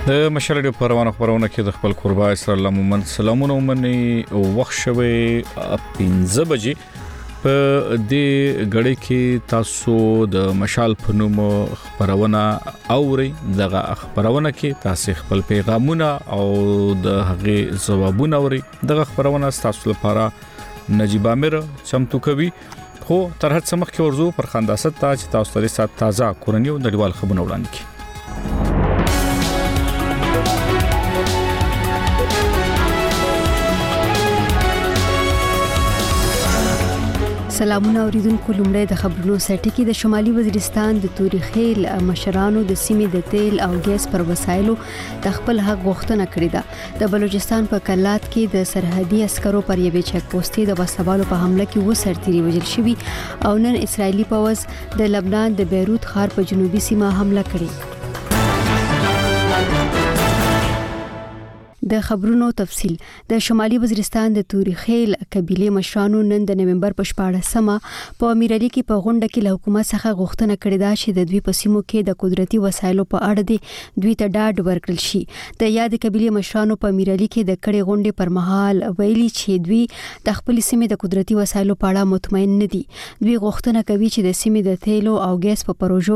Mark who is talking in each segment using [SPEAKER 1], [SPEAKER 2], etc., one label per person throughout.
[SPEAKER 1] د مشرډي پرونه کې د خپل قربا اسر الله محمد سلامونه ومني وخت شوي 15 بجې په دې غړي کې تاسو د مشال فنوم خبرونه اوري دغه خبرونه کې تاسو خپل پیغامونه او د هغه جوابونه اوري دغه خبرونه تاسو لپاره نجيب امیر چمتو کوي خو تر هڅه مخکې ورزو پر خنداست ته چې تاسو لري سات تازه کورنیو د ډیوال خبرونه وړاندې کی
[SPEAKER 2] سلامونه اوریدونکو لومړی د خبرونو سرټی کې د شمالي وزیرستان د توري خیل مشرانو د سیمې د تیل او ګیس پر وسایلو د خپل حق غوښتنه کړې ده د بلوچستان په کلات کې د سرحدي عسکرو پر یوې چک پوسټي د وسوالو په حمله کې وسرتيري وژل شوی او نن اسرایلی پوځ د لبنان د بیروت ښار په جنوبي سیمه حمله کړې د خبرونو تفصيل د شمالي وزیرستان د توري خیل قبيله مشرانو نن د نومبر په 14مه په امیرعلی کې په غونډه کې له حکومت څخه غوښتنه کړې ده چې د دوی په سیمو کې د قدرتي وسایلو په اړه د دوی ته ډاډ ورکړل شي د یاد قبيله مشرانو په امیرعلی کې د کړې غونډې پر مهال ویلي چې دوی د خپل سیمې د قدرتي وسایلو په اړه مطمئن نه دي دوی غوښتنه کوي چې د سیمې د تیلو او ګیس په پروژو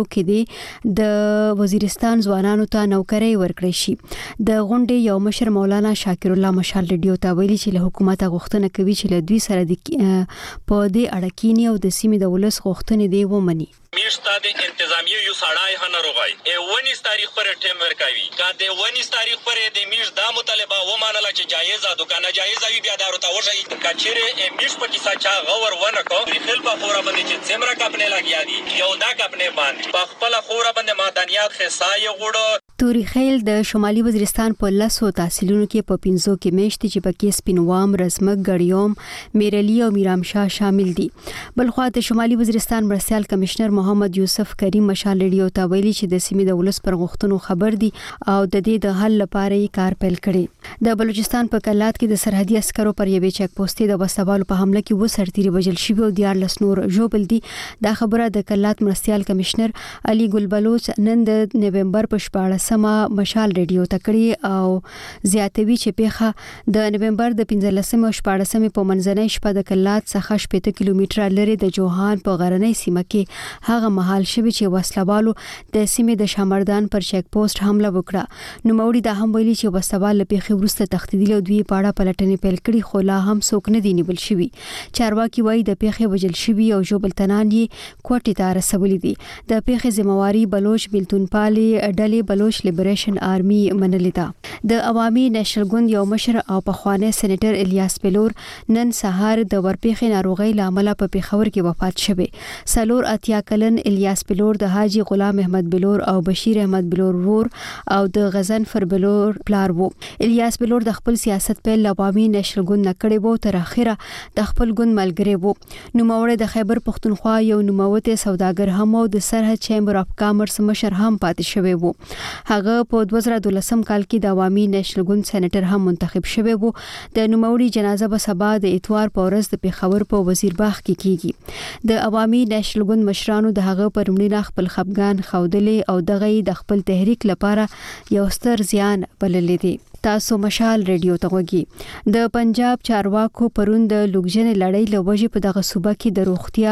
[SPEAKER 2] کې د وزیرستان ځوانانو ته نوکري ورکړي شي د غونډې یو مشر مولانا شاکر الله مشال ریډیو ته ویلي چې له حکومت غوښتنه کوي چې له دوی سره د په دې اړه کې او د سیمې د ولس غوښتنې دی ومني
[SPEAKER 3] میشته د انتظامیه یو سړای هنه روغای ونیس تاریخ پر ټیم ورکوي کا د ونیس تاریخ پر د میش دا مطالبه و مانله چې جایزه دکانه جایزه وي بیا دارو ته وشي کچره میش په کیسه چا غور ونه کو خپل په خورا باندې چې څمره کپنه لګیا دي یو دا کپنه باندې په خپل خورا باندې معدنیات خصای غوړو
[SPEAKER 2] توري خیل د شمالي وزیرستان په لاسو تحصیلونو کې په 15 کې میشتي چې پکې سپینوام رزمک غړیوم میرلی او میرامشاه شامل دي بلخو د شمالي وزیرستان مرستيال کمشنر محمد یوسف کریم مشال ریډیو ته ویلي چې د سیمې د ولس پر غوښتنو خبر دي او د دې د حل لپاره یې کار پیل کړي د بلوچستان په کلات کې د سرحدي عسکرو پر یوې چک پوسټي د وسوالو په حمله کې وسرتيري وژل شوی او 14 نور ژوبل دي دا خبره د کلات مرستيال کمشنر علي ګل بلوچ نن د نومبر په 14مه مشال ریډیو ته کړی او زیاتوي چې پیخه د نومبر د 15مه او 14مه په منځنۍ شپه د کلات څخه 70 کیلومتره لري د جوهان په غرنۍ سیمه کې هغه محل شوی چې وسلوالو د سیمې د شامردان پر چک پوسټ حمله وکړه نو موري د هم ویلي چې وسوال په خبرسته تختیدل او دوی په اړه پلټنې پیل کړي خو لا هم څوک نه دی نیول شوی چارواکي وایي د پیخه وجل شوی او جوبل تنان یې کوټی ته رسولې دي د پیخه ذمہواری بلوچ بلتون پالي ډلې بلوچ لیبریشن آرمي منلې ده د عوامي نېشنل ګوند یو مشر او پخوانی سېنیټر الیاس بلور نن سهار د ورپېخې ناروغي لامل په پیښور کې وفات شوه سلور اتیا کلن الیاس بلور د حاجی غلام احمد بلور او بشیر احمد بلور ور او د غزنفر بلور پلار وو الیاس بلور د خپل سیاست په عوامي نېشنل ګوند نکړې وو تر اخره د خپل ګوند ملګری وو نو موړ د خیبر پښتونخوا یو نوموته سوداګر هم او د سرحد چیمبر اف کامرس مشر هم پاتې شوی وو هغه په 2012 کال کې د عوامي نېشنل ګوند سېنیټر هم منتخب شوی وو د نوموړي جنازه به سبا د اتوار په ورځ د پیښور په وزیرباغ کې کیږي د عوامي نېشنل ګوند مشرانو د هغه پر مړینه خپل خفګان خوودلې او دغه د خپل تحریک لپاره یو ستر زیان بللې دي تاسو مشال ریډیو ته وګورئ د پنجاب چارواکو پروند لوګجن لړۍ لوجې په دغه صوبه کې د روغتیا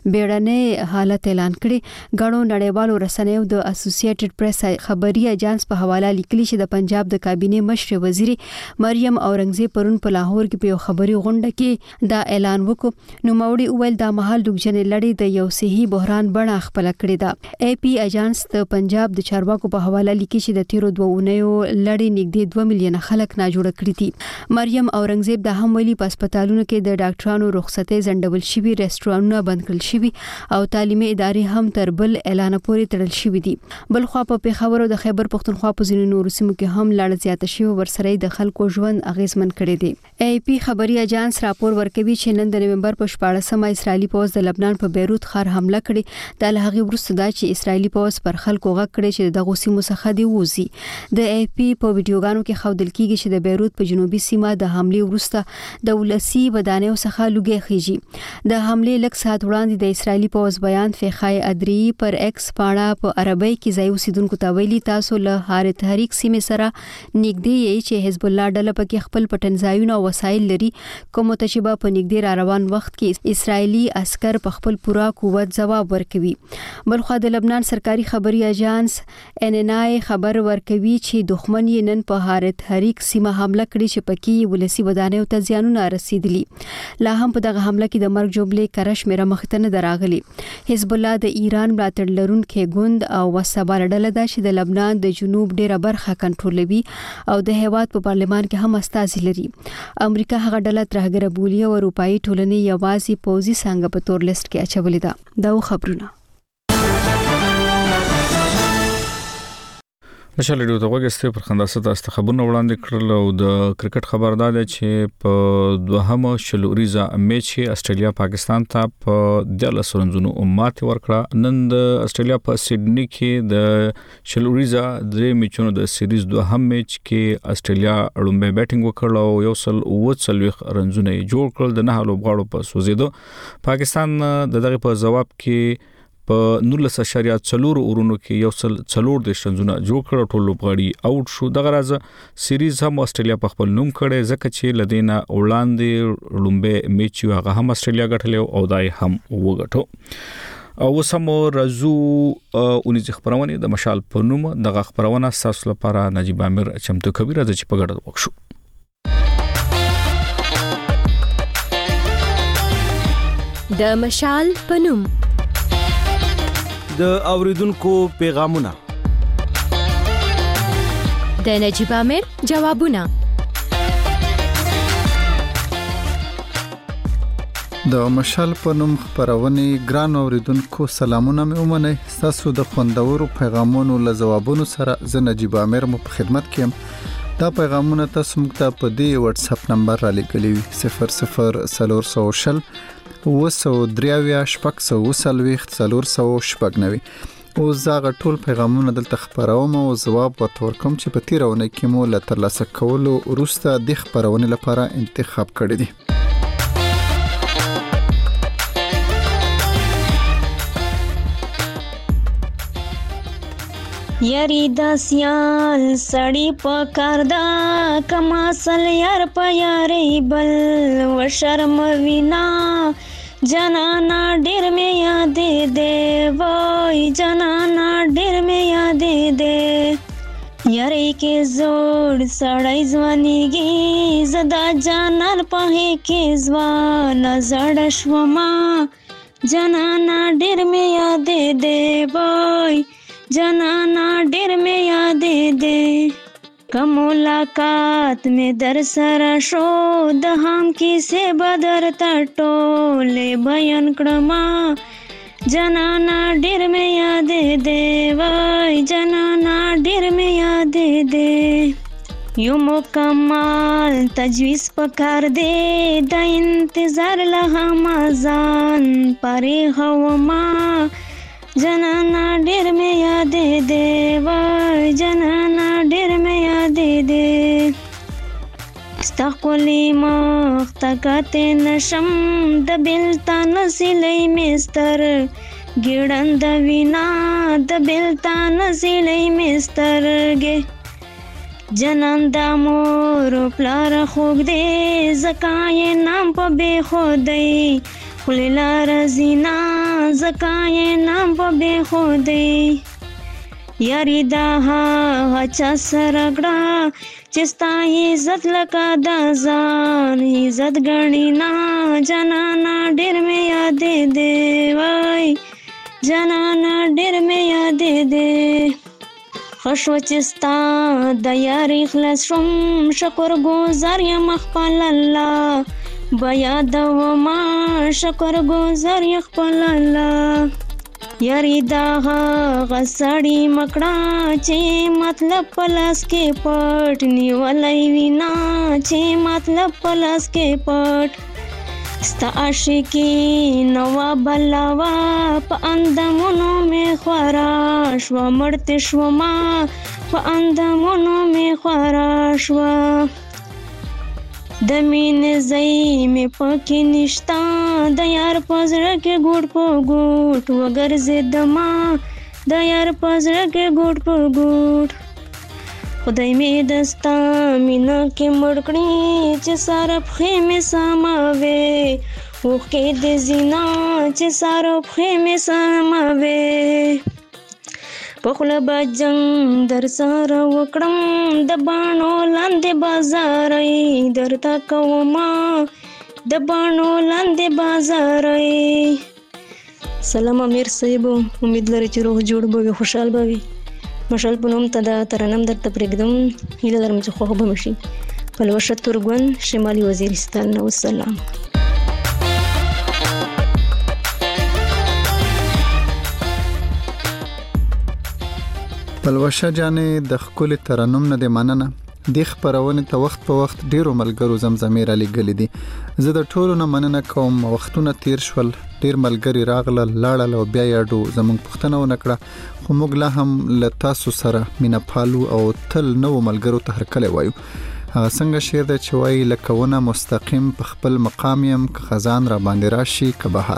[SPEAKER 2] بیړنۍ حالت اعلان کړي غړو نړیوالو رسنیو د اسوسییټډ پریس خبري اژانس په حواله لیکلي چې د پنجاب د کابینه مشر وزیر مریم اورنګزیب پرون په لاهور کې په خبري غونډه کې دا اعلان وکړ نو موري اول د محل لوګجن لړۍ د یو صحي بحران بڼه خپل کړې ده اي پی اژانس د پنجاب د چارواکو په حواله لیکي چې د تیرو 2 اونیو لړۍ نږدې 2 میلیون خلک نه جوړ کړی دي مریم اورنګزیب د هم ویلي په هسپتالونو کې د ډاکټرانو رخصتۍ زندول شوی ریسټورانټونه بند کړل شوی او تعلیمي ادارې هم تر بل اعلان پورې تړل شوی دي بل خو په پیښور او د خیبر پښتونخوا په ځینو نورو سیمو کې هم لړ زیات شوی ورسره د خلکو ژوند اغیزمن کړي دي اي پی خبري اژانس راپور ورکوي چې نن د نومبر په 14مه اسرایلی پوځ د لبنان په بیروت ښار حمله کړې د لهغي وروسته دا چې اسرایلی پوځ پر خلکو غږ کړي چې دغه سیمو څخه دی وځي د اي پی په ویډیوګانو کې خودل کیږي چې د بیروت په جنوبي سیمه د حمله وروسته د ولسی ودانیو څخه لوګي خيږي د حمله لک ساعت وړاندې د اسرایلی پوز بیان فخای ادری پر ایکس پاڼه په عربی کې ځای اوسیدونکو ته ویلي تاسو له هر تحریک سیمه سره نږدې یې چې حزب الله ډله پکې خپل پټنځایونه او وسایل لري کوم ته په نږدې را روان وخت کې اسرایلی عسكر په خپل پورا قوت جواب ورکوي بلخو د لبنان سرکاري خبري اژانس NNI خبر ورکوي چې دښمن یې نن په هر تحریک سیمه حمله کړې چې پکې ولسی ودانیو ته زیانونه رسیدلي لا هم په دغه حمله کې د مرګ جوړلې کرش مېره مختنه دراغلي حزب الله د ایران ملاتړ لرونکو ګوند او وسبال ډله ده چې د لبنان د جنوب ډیره برخه کنټرولوي او د هیواد په پارلمان کې هم استازي لري امریکا هغه ډله ترهګر بولی او اروپאי ټولنې یوازې پوزي څنګه په تور لیست کې اچولې ده دا خبرونه
[SPEAKER 1] مشال ډیو ته وګورئ پر خنداسته استخبارونه وړاندې کړل او د کرکټ خبردار دی چې په دوهمه شلوریزه میچ کې استرالیا پاکستان ته په 10 رنونو ماتې ورکړه نن د استرالیا په سیډنی کې د شلوریزه د میچونو د سیریز دوهم میچ کې استرالیا لومړی بیټینګ وکړ او یو سل 39 رنونه جوړ کړل د نه لوبغاړو په سوزیدو پاکستان دغه په جواب کې په 19.4 اورونو کې یو سل 4 د شنزونه جوړ کړ ټول لوبغاړي اوټ شو دغه راز سیریز هم استرالیا په خپل نوم کړي ځکه چې لدینا وړاندې لومبه میچ یو هغه هم استرالیا ګټلو او دای هم وګټو او سمو رزو اونې خبرونه د مشال په نوم دغه خبرونه ساس لپاره نجيب امیر چمتو کبیر د چې په ګډه وکړو
[SPEAKER 4] د مشال په نوم
[SPEAKER 5] د اوریدونکو پیغامونه
[SPEAKER 4] د نجيب امیر جوابونه
[SPEAKER 6] د مشال په نوم خبرونه ګران اوریدونکو سلامونه مې ومنه تاسو د خوندورو پیغامونو له جوابونو سره ز نجيب امیر مو په خدمت کې دا پیغامونه تاسو موږ ته په دې واتس اپ نمبر را لګلې 00 وسو شپږ سو شپږنوي او زاغه ټول پیغامونه دلته خبروم او جواب ورکوم چې په تیرونه کې مو له ترلاسه کولو وروسته د خبرونه لپاره انتخاب کړی دی
[SPEAKER 7] یاری دا سیال سړی په کاردا کما سل یار په یاري بل و شرم وینا جنانا ډیر می یادې دې وای جنانا ډیر می یادې دې یاری کې زوړ سړی ځوانيږي زدا جانان په کې ځوان زړ شوما جنانا ډیر می یادې دې وای جنانا ډیر می یادې دې کم ملاقات میں در سره شو د هم کیسه بدر ټوله بیان کړما جنانا ډیر می یادې دې وای جنانا ډیر می یادې دې یو مکمل تجویز پکار دې د انتظار له مازان پرې هوما جنانا ډیر می یادې دې وای جنانا ډیر می یادې دې استقلی مخ تکات نشم د بلتان سلی مستر ګړند وینا د بلتان سلی مستر ګه جنان د مور پلار خوګ دې زکای نام په بے خودی خلیلا رزینا زکای نام په بے خودی یاری دا ها چا سرګړه چستا عزت لکا دا ځان عزت غنینا جنانا ډیر می یادې دې وای جنانا ډیر می یادې دې خوشو چستا د یاری خلاص شم شکر گزار یم خپل الله بیا دوما شکر گزار یم خپل الله یاری دا غسړی مکړه چې مطلب پلاس کې پټ نیولای وینا چې مطلب پلاس کې پټ ستا عاشقی نوا بلاوا په اندامونو می خورا شو مړت شو ما په اندامونو مې خورا شوه د مینې ځای مې پکې نشته د یار په زړه کې ګوټ په ګوټ وګرځېدمه د یار په زړه کې ګوټ په ګوټ خدای مې دستا مینه کې مړ کړي چې ساره پښې مې سماوې اوښکې د زینا چې ساره پښې مې سماوې په خوله به جنګ در سره وکړم د باڼو لاندې بازارۍ درته کومه د باڼو لاندې بازارۍ سلام امیر صاحب امید لري چې روح جوړ به وي خوشحال به وي مشال په نوم ته دا ترنم درته پرېږدم هیله لرم چې خوښ به مو شي پلوشه تورګون شمالي وزیرستان والسلام
[SPEAKER 6] پلوشه جانې د ښکلي ترنم نه دې مننه دې خپرونې ته وخت په وخت ډیرو ملګرو زمزمې را لیږلې دي زه د ټولو نه مننه کوم وختونه تیر شول ډیر ملګري راغلل لاړل او بیا یاډو زموږ پوښتنه ونه کړه خو موږ لا هم له تاسو سره مینه پالو او تل نوو ملګرو ته هرکلی وایو هغه څنګه شعر دی چې وایي لکه ونه مستقیم په خپل مقام یم که خزان را باندې راشي که بهار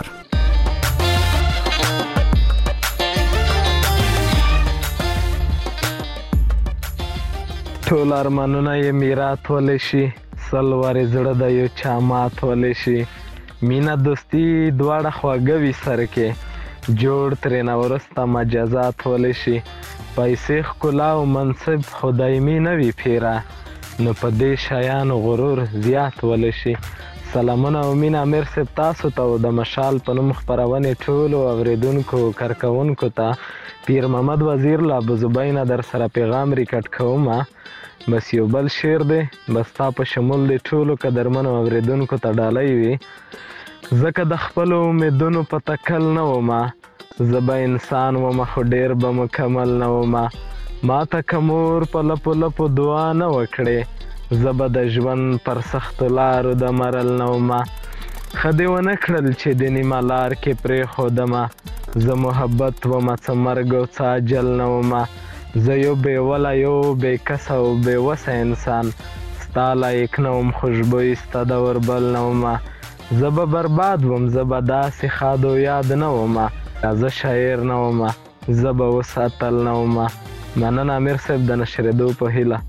[SPEAKER 8] ټول ارمانونه یې میرات ولی شي سلوارې زړه د یو چا مات ولی شي مینه دوستي دواړه خواږه وي سر کې جوړ ترېنه وروسته مجازات ولی شي پیسې ښکلا او منصب خو دایمي نه وي پیره نو په دې شیانو غرور زیات ولی شي سلامونه او مینه امیر صاحب تاسو ته او د مشال په نوم خپرونې ټولو اورېدونکو کارکوونکو ته پیر محمد وزیر له ابوزبۍ نه در سره پیغام ریکارډ کومه بس یو بل شعر دی بس تا په شمول دی ټولو قدرمنو اورېدونکو ته ډالۍ وي ځکه د خپلو امیدونو په تکل نه ومه زه به انسان ومه خو ډېر به مکمل نه ومه ما ته که مور په لپو لپو دعا نه وکړې زه به د ژوند پر سختو لارو د مرل نه ومه ښه دې ونه کړل چې د نیمه لار کې پرېښودمه زه محبت ومه څه مرګ او څه اجل نه ومه زه یو بېوله یو بېکسه او بېوسه انسان ستا لایق نه وم خوشبویي ستا د وربل نه ومه زه به برباد وم زه به داسې ښاد و یاد نه ومه زه شاعر نه ومه زه به اوس اتل نه ومه مننه امیر صاحب د نشرېدو په هیله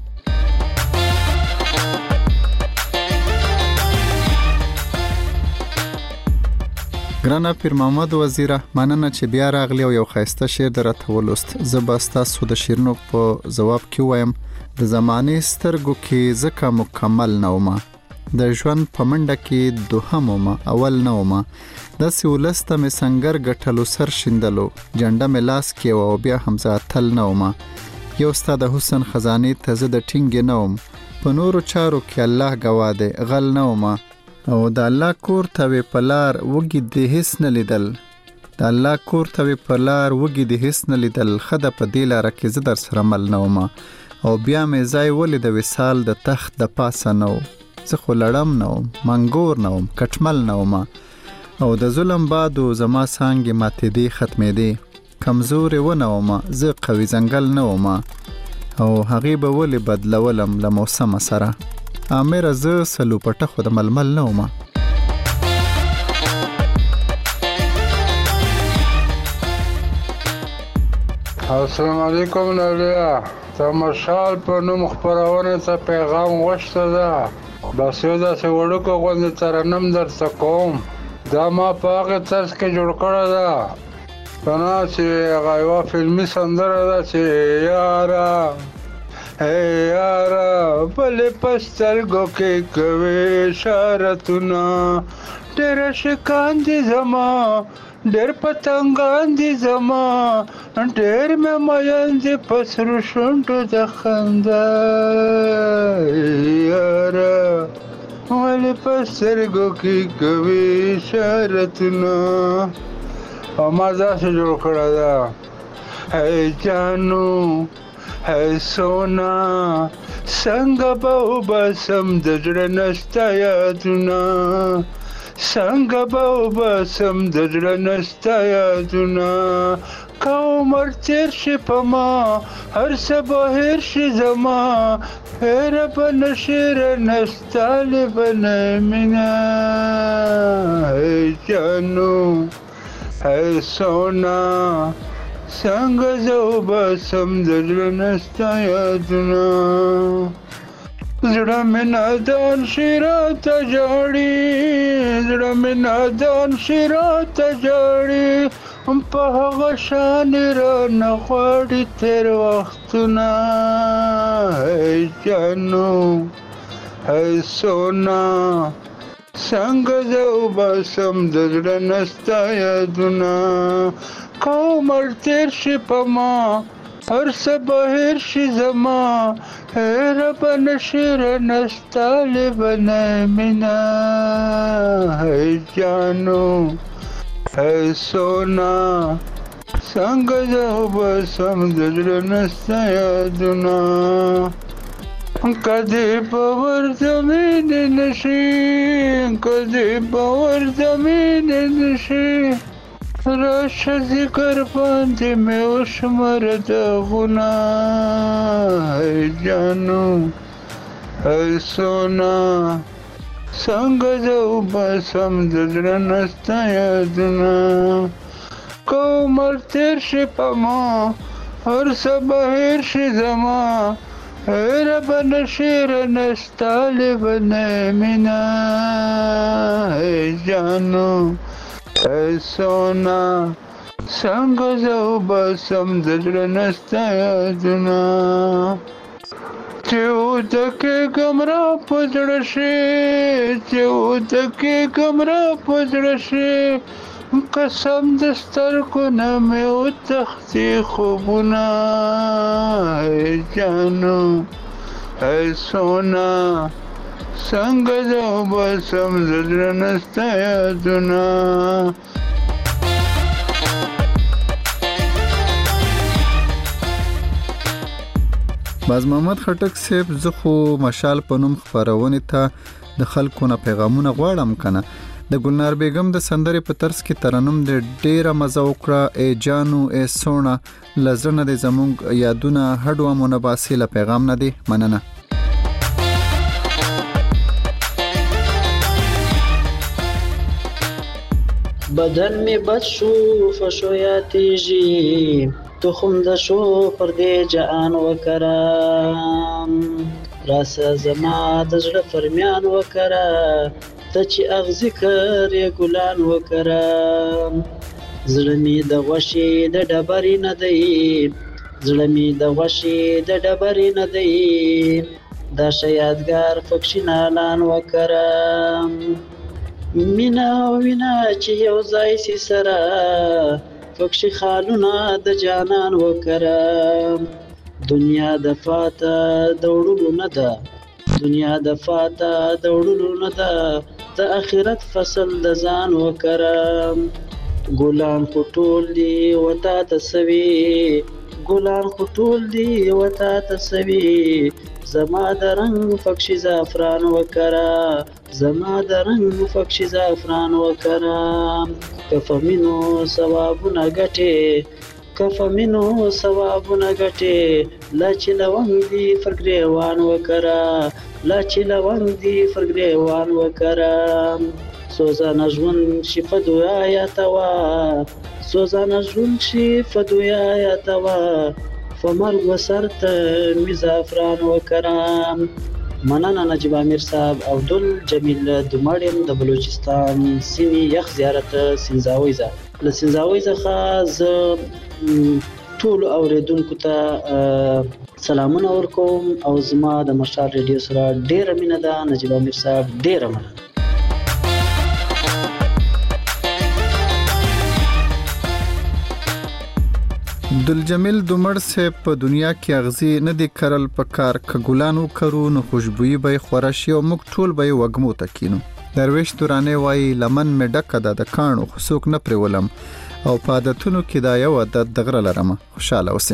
[SPEAKER 6] ګرانه پیر محمد وزیره مننه چې بیا راغلی او یو ښایسته شعر در راته ولوست زه به ستاسو د شعرونو په ځواب کې ووایم د زمانې سترګو کې ځکه مکمل نه ومه د ژوند په منډه کې دوهم ومه اول نه ومه داسې ولس ته مې سنګر ګټلو سر شیندلو جنډه مې لاس کې وه او بیا هم زه اتل نه ومه یو ستا د حسن خزانې ته زه د ټینګې نه وم په نورو چارو کې الله ګواه دی غل نه ومه او د الله کور ته وې په لار وږي دې هېڅ نه لیدل د الله کور ته وې په لار وږي دې هېڅ نه لیدل ښه ده په دې لاره کې زه در سره مل نه ومه او بیا مې ځای ولې د وصال د تخت د پاسه نه و زه خو لړم نه وم منګور نه وم کټمل نه ومه او د ظلم بادو زما څانګې ماتېدې ختمېدې کمزورې ونه ومه زه قوي ځنګل نه ومه او هغې به ولې بدلولم له موسمه سره امره زه سلوپټه خو د ململ نه ومه
[SPEAKER 9] السلام علیکم نولیا ته مشال په نوم خپرونې ته پیغام غوښته ده بس یو داسې وړوکو غوندې ترنم درته کوم دا ما په هغې طرز کې جوړ کړې ده پنه چې هغه یوه فلمي سندره ده چې یاره ای یاره بلې په سترګو کې کوې اشارتونه ډېره شکان دي زما ډېر پتنګان دي زما ډېر مې مین دي په سرو شونډو د خندا یاره ولې په سترګو کې کوې اشارتونه او ما داسې جوړ کړې ده ای جانو ای سونا څنګه به وباسم د زړه نه ستا یادونه څنګه به وباسم د زړه نه ستا یادونه که عمر تېر شي په ما هر څه به هېر شي زما هېره به نه شي رانه ستا لیونۍ مینه ای جانو ای سونا څنګه زه وباسم د زړه نه ستا یادونه زړه مې نادان شي راته ژاړي زړه مې نادان شي راته ژاړي په هغه شانې رانه غواړي تېر وختونه ای جانو ای سونا څنګه زه وباسم د زړه نه ستا یادونه که عمر تېر شي په ما هر څه به هېر شي زما هېره به نه شي رانه ستا لیونۍ مینه ای جانو ای سونا څنګه زه وباسم د زړه نه ستا یادونه کدی باور زمینې نشي کدی باور زمینې نشي راشه ذکر باندې مې وشمره داغونه ای جانو ای سونا څنګه زه وباسم د زړه نه ستا یادونه که عمر تېر شي په ما هر څه به هېر شي زما هېره به نه شي رانه ستا لیونۍ مینه ای جانو ای سونا څنګه زه وباسم د زړه نه ستا یادونه چې ودکېږم را په زړه شي چې ودکېږم را په زړه شي قسم د سترګو نه مې وتښتي خوبونه ای جانو ای سونا څنګه زه وباسم د زړه نه ستا یادونه
[SPEAKER 6] باز محمد خټک صاحب زه خو مشال په نوم خپرونې ته د خلکو نه پیغامونه غواړم کنه د ګلنار بیگم د سندرې په طرز کې ترنم د ډیره مزه وکړه ای جانو ای سونا لزرنه د زمونږ یادونه هډو منباسي له پیغام نه دی مننه
[SPEAKER 10] بدن می بد شو فشویاتیږي تخم د شو پر دې جان وکرم راسه زما د زړه فرمیان وکره ته چې اغزي کړې ګلان وکرم زړه می د غوښې د ډبرې نه دی زړه می د غوښې د ډبرې نه دی دا شیادګار فکشي نالان وکرم مینا وینا چې یو ځای سي سره فکشي خالونه د جانان وکرم دنیا د فاته دوړلو نه ده دنیا د فاته دوړلو نه ده د اخرت فصل د ځان وکرم ګلان خټول دی وتا تسوي ګلان خټول دی وتا تسوي زما د رنگ فکشي زعفران وکرا زما د رنگ فکشي زعفران وکرا کفمنو ثوابونه ګټه کفمنو ثوابونه ګټه لا چې لونګ دی فرګریوان وکرا لا چې لونګ دی فرګریوان وکرا سوزانه ژوند شفا دویا یا توا سوزانه ژوند شفا دویا یا توا فمرګ وسرته می زعفران وکرام مننه نجیب امیر صاحب عبدل جمیل دمړم د بلوچستان سیمې یخ زیارت سنځاویزه له سنځاویزه ز ټول اوریدونکو ته سلامونه ورکوم او زما د مشال ریډیو سره ډیره مینه ده نجیب امیر صاحب ډیره مننه
[SPEAKER 6] عبدالجمیل دمړ صاحب په دنیا کې اغزي نه دي کرل پکار ک ګلانو کرو نو خوشبوئی به خورشي او مک ټول به وګمو تکینو درویش دورانه وای لمن مې ډکه د کانو خصوک نه پرولم او پادتونو کې دا یو د دغره لرمه خوشاله اوسه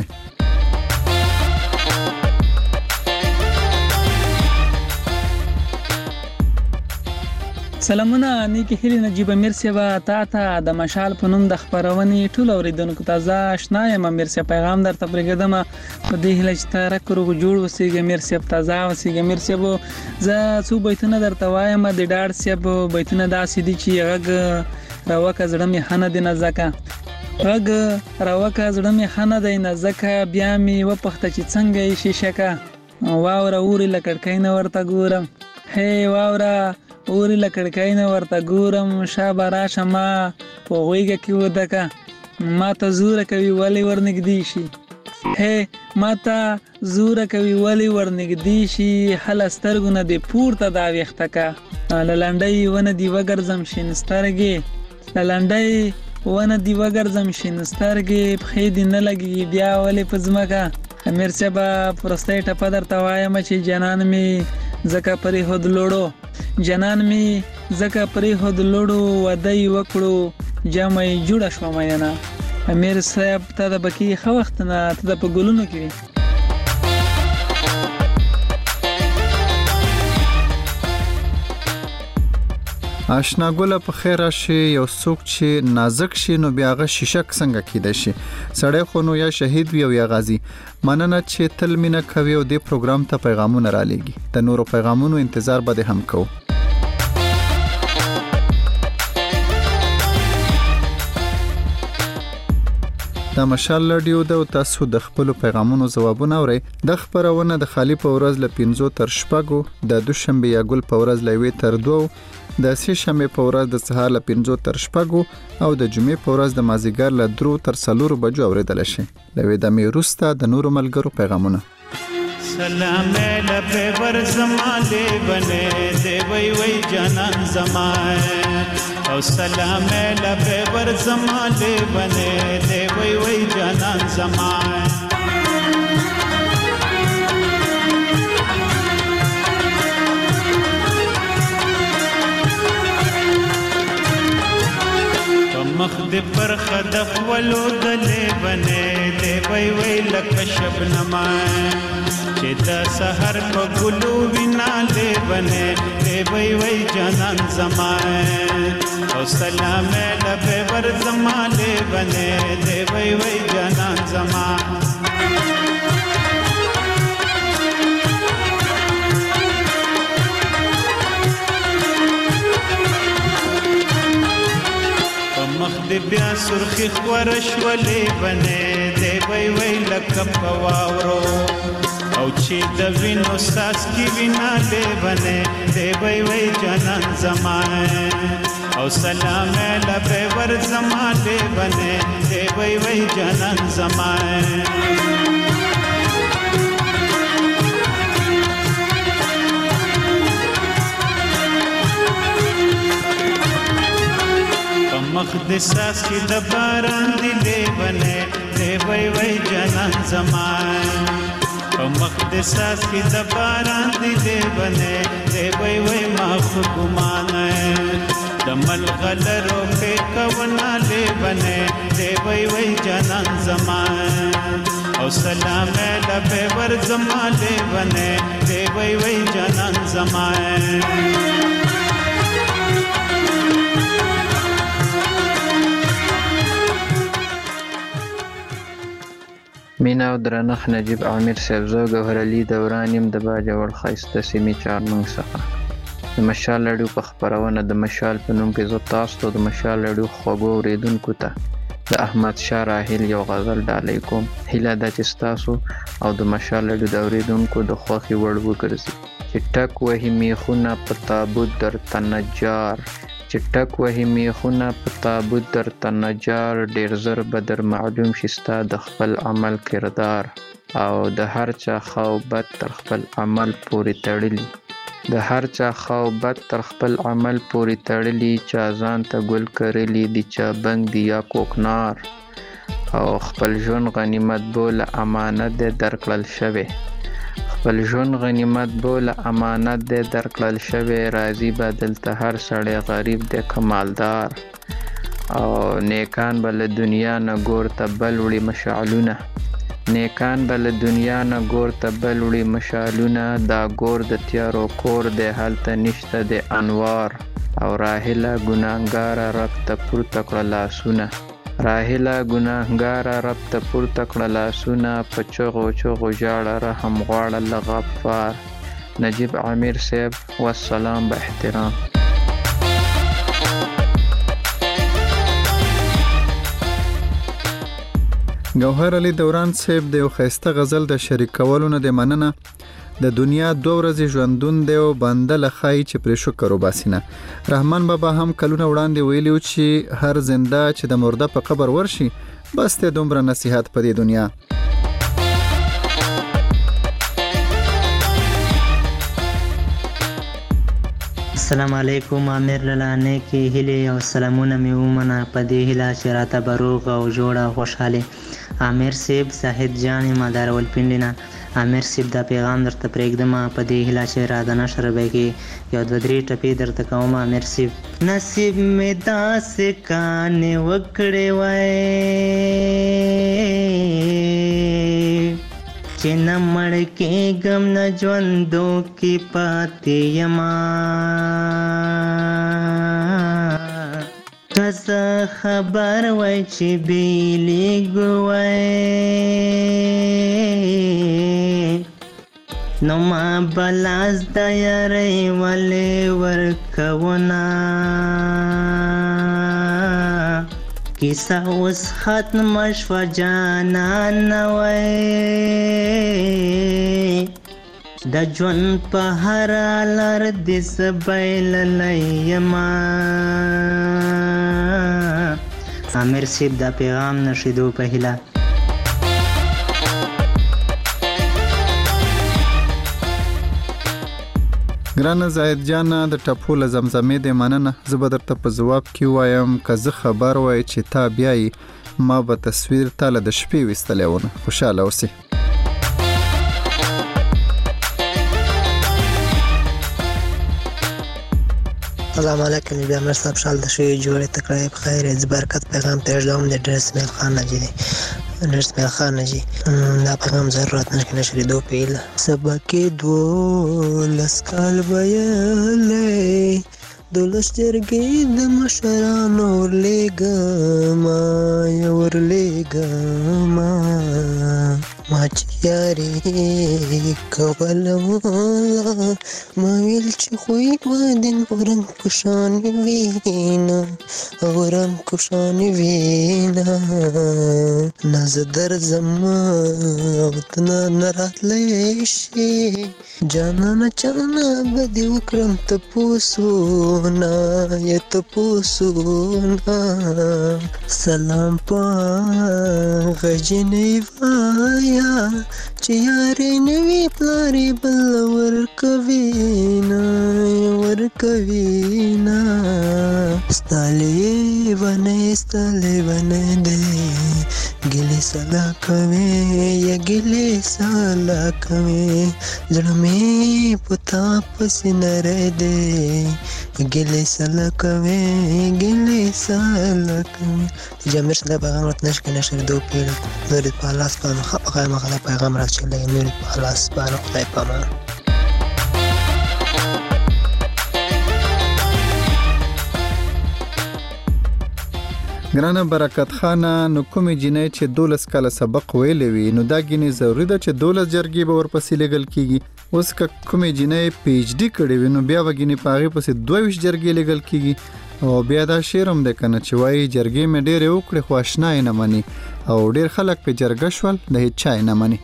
[SPEAKER 11] سلامونه نیکی هیله نجیب امیر سیبا تا د مشال په نوم د خبرونې ټول اوریدونکو ته زه آشنا یم. امیر سیب پیغام درته پرېږدم په دې هیله چې ته راکړو جوړ اوسېږي. امیر سیب تازه اوسېږي. امیر سیب زه څو بیتونه درته وایم د ډاډ سیب بیتونه داسې دي چې غږ راوکه زړه مې ښه نه دی نازکه، غږ راوکه زړه مې ښه نه دی نازکه، بیا مې وپوښته چې څنګه یې شیشکه، واوره اوري له کړکۍ نه ورته ګورم، هی واوره اوري له کړکۍ نه ورته ګورم، شابه راشه ما په غوږه کې ودکه، ما ته زوره کوي ولې ورنږدې شي، هی ما ته زوره کوي ولې ورنږدې شي، هله سترګو نه دې پورته دا ویښته که، له لنډۍ ونه دې وګرځم شین سترګې، له لنډۍ ونه دې وګرځم شین سترګې، پښې دې نه لګېږي بیا ولې په ځمکه. امیر صاحب پرستی ټپه درته وایم چې جنان مې ځکه پرېښود لوړو، جنان مې ځکه پرېښود لوړو، واده یې وکړو جمع یې جوړه شوه مینه. امیر صاحب ته د بکي ښه وخت نه، ته د په ګلونو کې وي.
[SPEAKER 6] آشنا ګله په خیر راشي. یو څوک چې نازک شي نو بیا غ شیشک څنګه کیدای شي؟ سړی خو نو یا شهید وي او یا غازی. مننه چې تل مینه کوي او د پروګرام ته پیغامونه را لېږي. د نورو پیغامونو انتظار به هم کوو. د مشال رادیو د تاسو د خپل پیغامونو ځوابونه اورئ. د خبرونه د خالی په ورځ ل 5 تر 6، د دوشنبه یا ګل په ورځ ل 1 تر 2، د سه شنبه په ورځ د سهار ل 5 تر 6 او د جمعې په ورځ د مازیګر ل 3 تر 4 بجو اوریدل شي. لوي د میروستا د نورو ملګرو پیغامونه.
[SPEAKER 12] سلام لبه ور زماله بنه دی وی وی جانان زمای، او سلام لبه ور زماله بنه دی وی وی جانان زمای. مخ دې پر خدف ولو دلې بنه دی وی وی لکه شبنما، چې د سحر په ګلو وینا لې بنه دی وی وی جانان زمای، او سلام لبه ور زماله بنه دی وی وی جانان زمای. مخ دې بیا سرخی خورش ولې بنه دی وی وی لکه په واورو، او چې د وینو ساس کی وینا دې بنه دی وی وی جانان زمای، او سلام لبه ور زماله بنه دی وی وی جانان زمای. مخ د ساس کی د باران دی بنه دی وی وی جانان زمای، او مخ د ساس کی د باران دی بنه دی وی وی ما خو ګمانه، د ملغلرو په کونا له بنه دی وی وی جانان زمای، او سلام لبه ور زماله بنه دی وی وی جانان زمای.
[SPEAKER 13] مینا او درنخ نجیب عامر صاحب زو ګوهر علي دورانیم د باجوړ خایسته سیمې چارمنګ څخه د مشال رادیو په خبرونه د مشال په نوم کې زو تاسو ته د مشال رادیو خوږو اوریدونکو ته د احمد شاه راحل یو غزل ډالۍ کوم. هیله ده چې تاسو او د مشال رادیو د اوریدونکو د خوښي وړ وګرځي. چې ټک وهي میخونه په تابوت در تنجار، چې ټک وهي میخونه په تابوت در تنجار، ډیر زر بدر معلوم شستا د خپل عمل کردار، او د هر چا خو بد تر خپل عمل پورې تړلی، د هر چا خو بد تر خپل عمل پورې تړلی، چا ځان ته ګل کرلی دی چا بنګ دی یا کوکنار، او خپل ژوند غنیمت بوله امانت دی درکړل شوی، خپل ژوند غنیمت بوله امانت دی درکړل شوی، راضي به دلته هر سړی غریب دی کمالدار، او نیکان به له دنیا نه ګور ته بل وړي مشعلونه، نیکان به له دنیا نه ګور ته بل وړي مشعلونه، دا ګور د تیارو کور دی هلته نشته د انوار، او راهله ګناهګاره رب ته پورته کړه لاسونه راهله ګناهګاره رب ته پورته کړه لاسونه په چغو چغو ژاړه رحم غواړه له غفار نجیب عامر صاحب والسلام با احترام.
[SPEAKER 6] گوهر علي دوران صاحب د یو ښایسته غزل د شریکولو نه د مننه د دنیا 2 ورځې ژوندون دی او بنده لخای چې پر شکر وباسینه. رحمان بابا هم کلونه وړاندې ویلیو چې هر زنده چې د مرده په قبر ورشي بس ته دومره نصیحت په دې دنیا.
[SPEAKER 14] السلام علیکم عامر للانه کې هیله او سلامونه مې ومنه په دې هیله چې راته بروغ او جوړه خوشاله عامر صاحب زاهد جان مدار ولپندینا عامر صاحب دا پیغام درته پرېږدم په دې هیله چې را د نشر به کې یو 2-3 ټپې درته کوم. عامر صاحب نصیب مې داسې کانې وکړې وای چې نه مړ کېږم نه ژوندو کې پاتې یما که زه خبر وای چې بیلیږو وای نو ما بلاس د یارۍ ولې ورکوونه کیسه اوس ختم شوه جانانه وای د ژوند په هره لار دې زه بایللی یمه. عامر صاحب دا پیغام نشیدو په هیله.
[SPEAKER 6] ګرانه زاهد جان د ټپو له زمزمې د مننه زه به درته په ځواب کې وایم که زه خبر وای چې تا بیایي ما به تصویر تاله د شپې ویستلی ونه. خوشحاله اوسې.
[SPEAKER 15] السلام علیکم بیا مر صاحب شال د شوی جوړې تکړه په خیر از برکت پیغام پېژدم د ډرس مل خان نجی نرس مل خان نجی دا پیغام ضرورت نشي دو پیل سبا کې 12 کال ویلې دولس جرګې د مشرانو ورلېږما ما چې یاري کوله ما ویل چې خوی بادن ورم کشان وینا نازه در زما وطنا نراتلی شي جانانا چانا بدی وکرم تپوسونا یا تپوسونا سلام پا غجنی وایا چې یارې نوی پلاری بل ورکوینا ستالی ونه دی ګلې سلا کوي زړه مې پتا پسې نری دی ګلې سلا کوي جامر صدا پیغام رات نشر دو پیل نورید پالاس پانا خواهی مخلا پیغام رات چله نورید پالاس پانا خدای پامان.
[SPEAKER 6] ګرانه برکت خانه نو کومې جنۍ چې 12 کاله سبق ویلې وي نو دا ګینه ضروری ده چې 12 جرګې به ورپسې لګل کیږي. اوس که کومې جنۍ پی ایچ ډي کړې وي نو بیا وګینه پاغه پسې 22 جرګې لګل کیږي. او بیا دا شعر هم ده کنه چې وایي جرګې مې ډېرې وکړې خو آشنا یې نه مني او ډېر خلک په جرګه شول د هیڅ چا یې نه مني.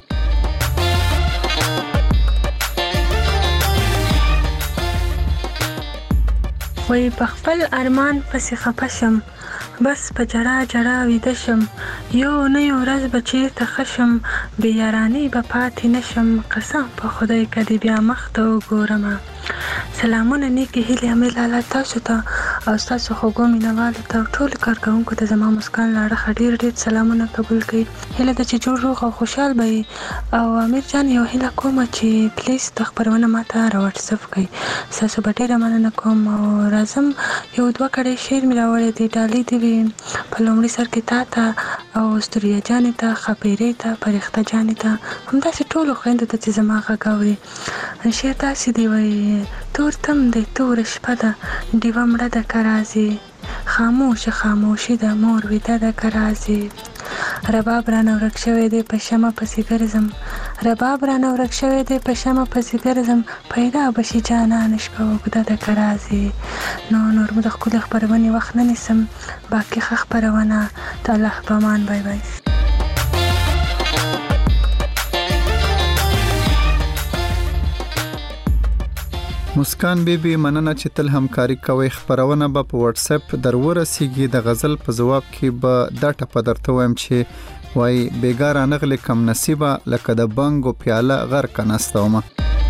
[SPEAKER 16] وای په خپل ارمان پسې خفه شم بس په جړا ویده شم یو نه یو ورځ به چېرته ښه شم بې یارانۍ به پاتې نه شم قسم په خدای که دې بیا مخ ته وګورمه. سلامونه نیکې هیلې امید لاله تاسو ته او ستاسو خوږو مینهوالو ته او ټولو کارکوونکو ته زما مسکان له اړخه ډېر سلامونه قبول کړئ. هیله ده چې جوړ روغ او خوشحال به یې او امیر جان یو هیله کومه چې پلیز د خپرونه ماته را واټساپ کړئ ستاسو به ډېره مننه کوم. او راځم یو 2 کړۍ شعر مې راوړی دی ډالۍ دې وي په لومړي سر کې تا ته او ستوریا جانې ته، خپیرې ته، فرښته جانې ته، همداسې ټولو خویندو ته چې زما غږ اوري. شعر داسې دی وایي: تور تم دی توره شپه ده، ډیوه مړه ده که راځي، خاموشه خاموشي ده مور ویده ده که راځي. رباب رانه ورک شوی دی په شمه پسې ګرځم، رباب رانه ورک شوی دی په شمه پسې ګرځم، پیدا به شي جانانه شپه اوږده ده که راځي. نو نور مو د ښکلې خپرونې وخت نه نیسم، باقي ښه خپرونه د الله په امان. بای بای.
[SPEAKER 6] مسکان بیبي مننه چې تل همکاري کوي. خبرونه به په واتس اپ درورسیږي. د غزل په جواب کې به دا ټپه درته وایم چې وای بیګار انغله کم نصیبه لکه د بنګو پیاله غر کناستومه.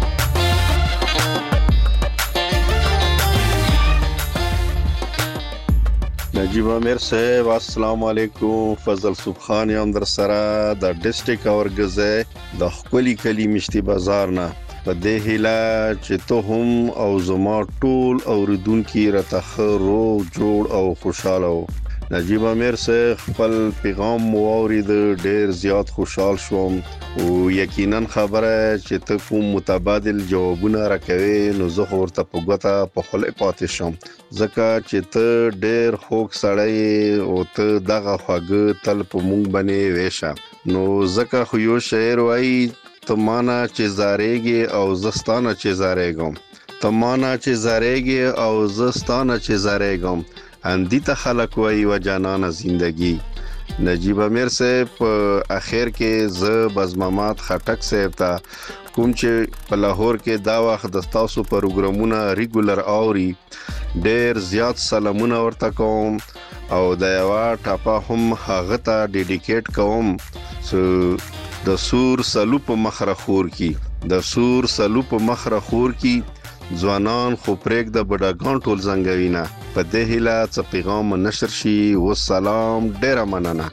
[SPEAKER 17] نجیب امیر صاحب السلام علیکم. فضل سبحان یم در سره د ډیسټریکټ اورګزه د خپلی کلی مشتي بازار نه په دې هیله چې ته هم او زما ټول اوریدونکو راتخه روغ جوړ او خوشاله وو. نجیب امیر صاحب خپل پیغام مورید ډیر زیات خوشحال شوم او یقینا خبره چې ته کوم متبادل جوابونه راکوي نو زه ورته په ګوته په خله پاتې شم ځکه چې ته ډیر خوږ سړی او ته دغه خواږه تل په مونږ باندې وېشه. نو ځکه خو یو شعر وایي: تمانا چې زارېږي او زستانه چې زارېږم، تمانا چې زارېږي او زستانه چې زارېږم، اندی ته خلق وایي و جانانه زندگی. نجیب امیر صاحب اخر کې ز بزمامات خټک صاحب ته کوم چې په لاهور کې دا وخت د تاسو پروګرامونه ریګولر اوري ډیر زیات سلامونه ورته کوم او د یو ټاپه هم هغه ته ډیډیکیټ کوم د سور سلو په مخرخور کی، د سور سلو په مخرخور کی ځوانان خو پرېګ د بډاګان ټول زنګوینه. په دې هیله چې پیغام نشر شي. والسلام، ډیره مننه.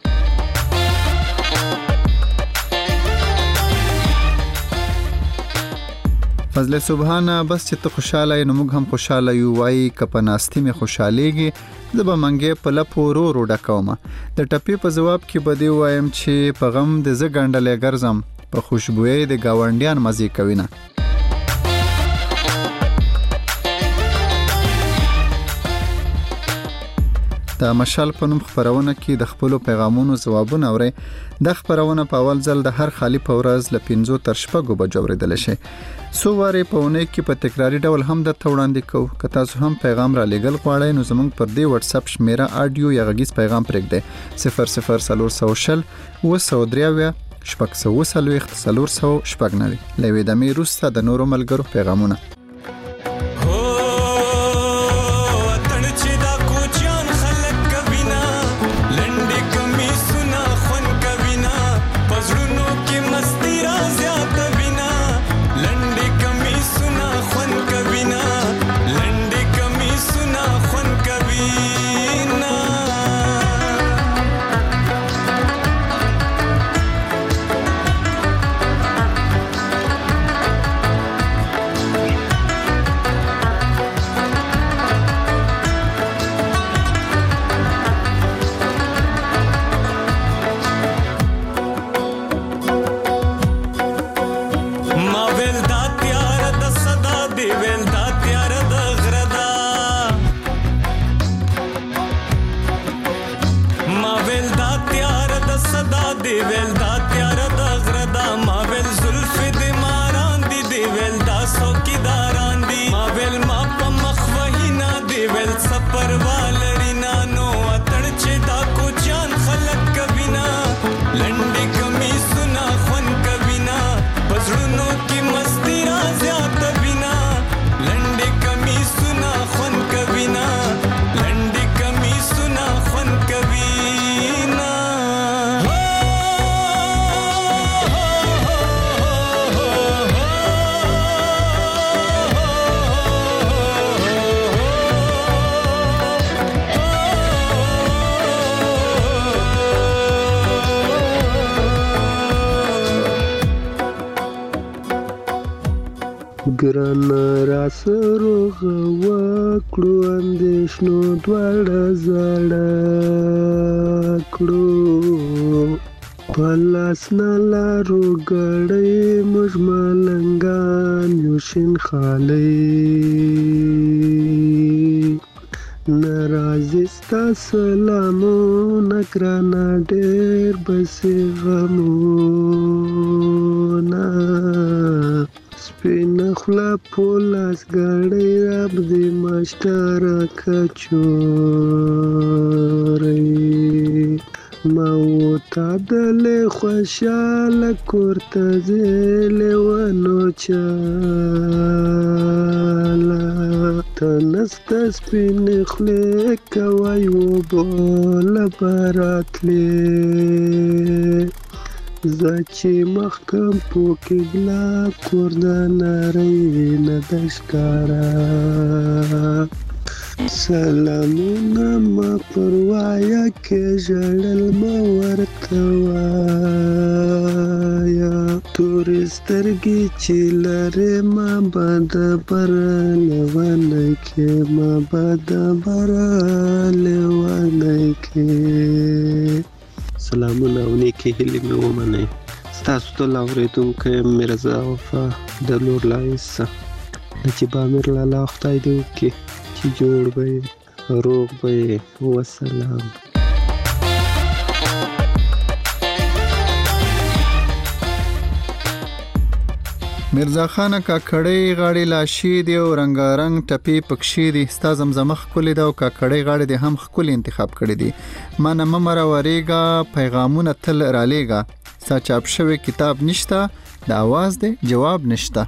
[SPEAKER 6] فضل سبحانه بس چې ته خوشاله یې نو موږ هم خوشاله یو. وای کپناستی می خوشاليږي زبا منګه په لپو رو رو ډکومه. د ټپی په جواب کې بده وایم چې په غم د زګندلې ګرځم، په خوشبوئی د گاونډیان مزي کوینه. د مشال په نوم خبرونه کې د خپل پیغامونو جوابونه اوري. د خبرونه په اول ځل د هر خالی په ورځ ل 15 تر شپږو بجو ورېدل شي. سو واره په ونه کې په تکراری ډول هم د توړاندې کو. که تاسو هم پیغام را لګل غواړئ نو زموږ پر دې واتس اپ شمیره اډیو یا غږیز پیغام پرېږدئ 0040 و3 شپږ لوي د مې روسته د نورو ملګرو پیغامونه.
[SPEAKER 18] ګران راسره وکړو اندېشنو دواړه زړه کړو پلاس نالارو گڑی مجمالنگان یوشن خالی نرازی ستا سلامو نکرانا دیر بسی غمونا سپین خلا پولاس گڑی رب دی مشترک چوری موتا دل خوشال کرتزل ونو چالا تنست سپین خلی کوای و بول براتلی زچی مخکم پو کبلا کردن رین دشکارا سلامونه ما پروایا کې ژړل ما ورته وایا تورې سترګې چې لرې ما به د بر لیونی کې ما به د بر لیونی کې سلامونه او نیکې هیلې مې ومنئ ستاسو ټول اورېدونکی میرزا وفا د لور لایسه نجیب امیر لالا خدای دې وکړي چې جوړ به روغ به وسلام
[SPEAKER 6] مرزا خان کاکړی غاړي لاشي دی او رنگارنګ ټپی پکشي دی ستا زمزمه خولې دا او کاکړی غاړي دی هم خولې انتخاب کړی دی ما نه ممر وریګا پیغامونه تل رالیګا ستا چاپ شوی کتاب نشتا د आवाज دی جواب نشتا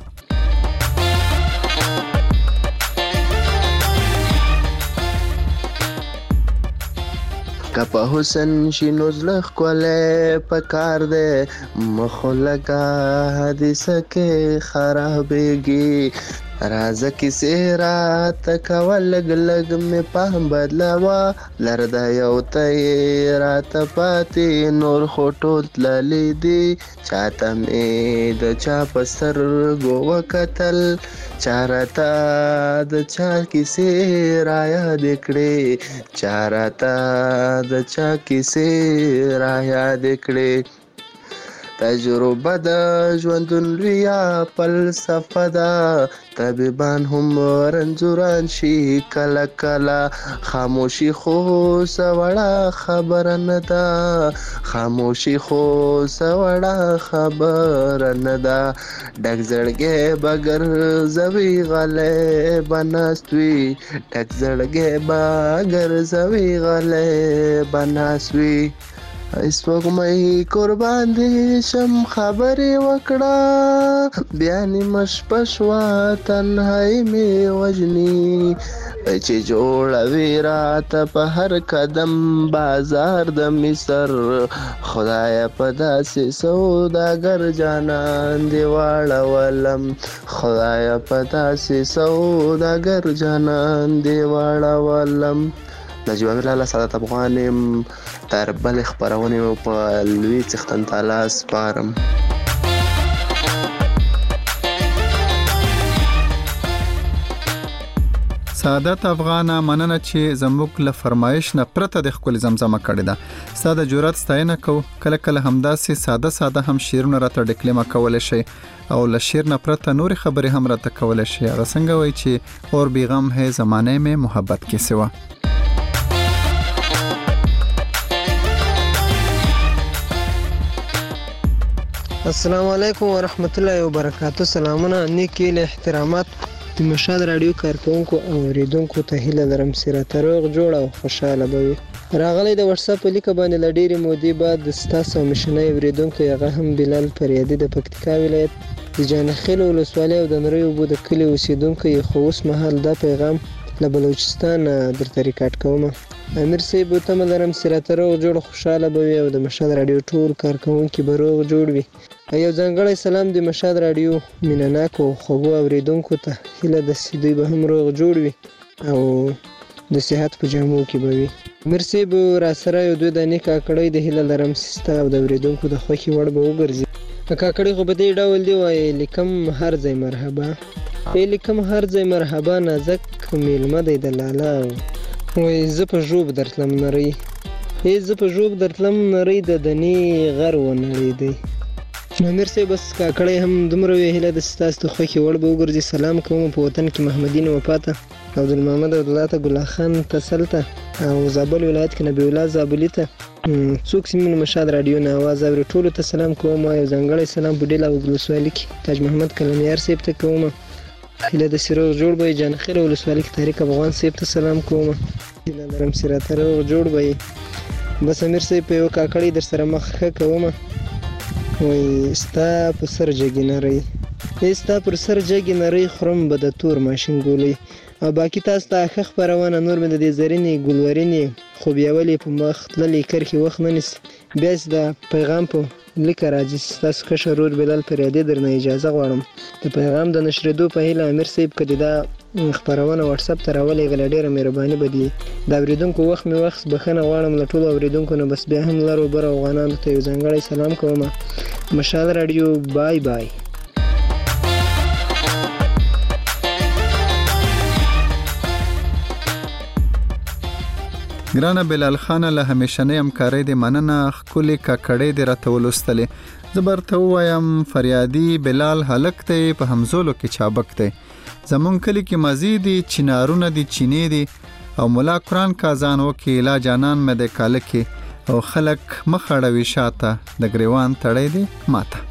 [SPEAKER 18] کپا حسن شینو زلخ کوله پکار دے مخو لگا حدیثه کې خرابېږي راز کیسه رات کوا لګ لګ می پام بدلاوا لردا یو ته رات پاتې نور خټول تللی دی چاته می د چا پسر گو وکتل چارتا د چا کیسه را یاد کړې چارتا د چا کیسه را یاد کړې تجربه د ژوندون لویا فلسفه ده طبيبان هم رنځوران شي کله کله خاموشي خو سوړه خبر نه ده خاموشي خو سوړه خبر نه ده ډک زړګي بغیر زوی غلې بناستوي ډک زړګي بغیر زوی غلې بناستوي اسوګ مې قربان دي شم خبرې وکړه بیان مشپشوا تنهایی می وجنی چې جوړوي رات په هر قدم بازار د مصر خدای په داسې سوداګر جانان دی واړولم خدای په داسې سوداګر جانان دی واړولم نجیب امیر لالا سعادت افغان تر بل خبرونه په لوی څښتن تعالی سپارم
[SPEAKER 6] سعادت افغان مننه چې زموږ له فرمایش نه پرته د خپل زمزمه کړی دا ساده جرأت ستاینه کو کله کله همداسې ساده هم شیرونه راته ډکلیمه کول شي او له شیر نه پرته نور خبرې هم راته کول شي هغه څنګه وای چې اور بیغم ہے زمانه میں محبت کې سوا
[SPEAKER 15] السلام علیکم ورحمت الله وبرکاتہ سلامونه نیکی له احترامات د مشهد رادیو کارکونکو او اوریدونکو ته هیله لرم سره روغ جوړ او خوشاله بوي راغلی د واتس اپ لیک باندې لډيري مودي بعد د ستاسو مشنۍ اوریدونکو هغه هم بلال فریادي د پکتیکا ولایت د جانخیل ولسوالۍ او د نری وبو د کلی اوسیدونکو یې خو اوس مهال دا پیغام له بلوچستان درته ریکارډ کوم امیر صاحب ته ملرم سره روغ جوړ خوشاله بوي او د مشهد رادیو ټول کارکونکو به روغ جوړ وي یو ځانګړی سلام د مشهد رادیو مینناکو خو اوریدونکو ته هیله د سیدی به هم روغ جوړ وي او د صحت په جامو کې به وي امیر صاحب را سره یو دوه د نیکا کړی د هیله لرم سیستا او د اوریدونکو د خوخي وړ به وګرځي کاکړی خو به دې ډول دی وای لیکم هر ځای مرحبا لیکم هر ځای مرحبا نازک میلمه دی د لالا وای زه په جوب درتلم نری زه په ژوب درتلم نری د دنې غر ونړېدی. نو امیر صاحب بس کاکړی هم دومره وی هیله ده چې ستاسو د خوښې وړ به وګرځي. سلام کوم په وطن کې محمدین وفاته عبدالمحمد عبدالله ته ګلا خان تسل ته او زابل ولایت کې نبی الله زابلی ته څوک چې من مشاد رادیو نه आवाज اوري ټولو ته سلام کوم. یو ځانګړی سلام په ډیلا ولسوالۍ کې تاج محمد کلمیار صاحب ته کوم. هیله د سیروغ جوړ به جان خیر ولسوالۍ کې طارق افغان صاحب ته سلام کوم. هیله لرم سیرات روغ جوړ به. بس امیر صاحب په یو کاکړی در سره مخ کوم. وای ستا په سر جګی نری ستا پر سر جګی نری خرم به د تور ماشین ګولې او باقي تاسو ته ښه خپرونه نور مې د دې زرینې ګلورینې خوبیولې په مخ تللې کرښې وخت نه نیسي. بیا د پیغام په لیکه راځي. ستاسو کشر ورور بلال فریادي درنه اجازه غواړم د پیغام د نشریدو په هیله امیر صاحب که دا خپرونه واتساپ ته راولېږله ډېره مهرباني به دي. د اورېدونکو وخت مې وخت بښنه غواړم له ټولو اورېدونکو نه. بس بیا هم لر و بر افغانانو ته یو ځانګړی سلام کوم. مشال راډیو بای بای.
[SPEAKER 6] ګرانه بلال خان له همیشنۍ همکارۍ د مننه ښکلې کاکړۍ دې راته ولوستلې. زه به ورته ووایم فریادي بلال هلک دی په همزولو کې چابک دی. زمونږ کلي کې مزې دي چنارونه دي چینې دي او ملا قرآن کازان وکې لا جانان مې د کاله کې او خلک مخ اړوي شاته د ګریوان تړی دی ماته.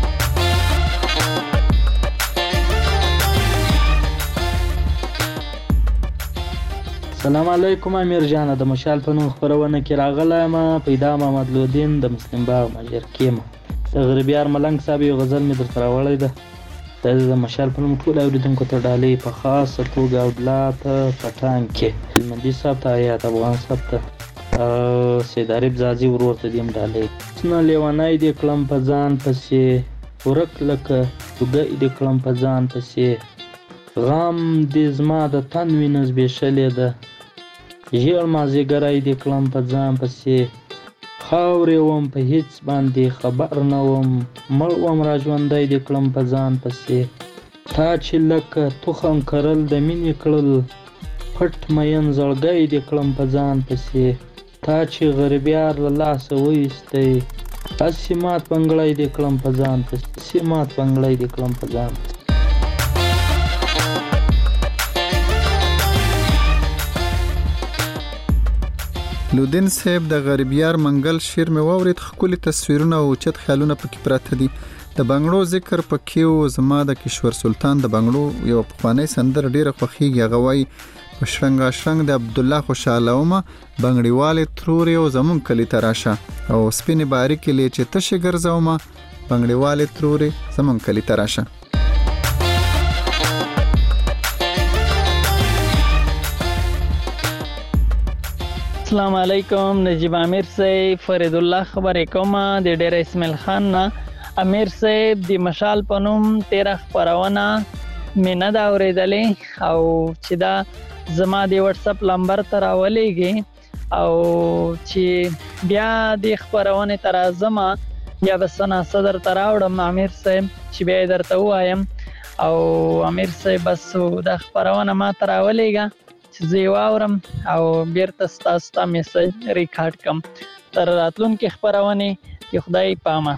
[SPEAKER 10] سلام علیکم امیر جان. د مشال په نوم خپرونه کې راغلی ما پیدا محمد لودین د مسلم باغ ماجر کېم. د غریبیار ملنګ صاحب یو غزل مې درته راوړی ده. دا د مشال په نوم ټول اورېدونکو ته ډالۍ په خاصه توګه اودلا ته پټان کې هلمندي صاحب ته حیات افغان صاحب ته سید عارف زازي ورور ته دې هم ډالۍ. نه لیونی دې کړم په ځان پسې ورک لکه اوږه دې کړم په ځان پسې غم دې زما د تن وینه زبېښلې ده ژیړ مازدیګری دې کړم په ځان پسې خاورې وم په هیڅ باندې خبر نه وم مړ وم را ژوندی دې کړم په ځان پسې تا چې لکه تخم کرل د مینې کړل پټ مین زړګی دې کړم په ځان پسې تا چې غریبیار له لاسه وایستی هسې مات بنګړی دې کړم په ځان پسې هسې مات بنګړی دې کړم په ځان پسې.
[SPEAKER 6] لودین صاحب د غریبیار منګل شعر مې واورید. ښکلي تصویرونه او اوچت خیالونه پکې پراته دي. د بنګړو ذکر پکې و. زما د کشور سلطان د بنګړو یو پخوانی سندر ډیره خوښیږي. هغه وایي په شرنګا شرنګ د عبدالله خوشاله ومه بنګړیوالې ترورې او زمون کلی ته راشه او سپینې باریکې لې چې تشې ګرځومه بنګړیوالې ترورې زمون کلی ته راشه.
[SPEAKER 11] السلام علیکم. نجیب امیر صاحب فرید الله خبرې کوم د ډیر اسماعیل خان نه. امیر صاحب د مشال په نوم 13 خبرونه مې نه دا اورېدلې او چې دا زما د واتس اپ نمبر ته راولېږي او چې بیا د خبرونه تر ازمه یا بسنا صدر تر راوړم امیر صاحب چې بیا درته وایم او امیر صاحب بس د خبرونه ما تر راولېږي چې زه واورم او بیرته ستاسو ته میسج ریکارډ کم. تر راتلونکي خبرونه کې خدای پامه.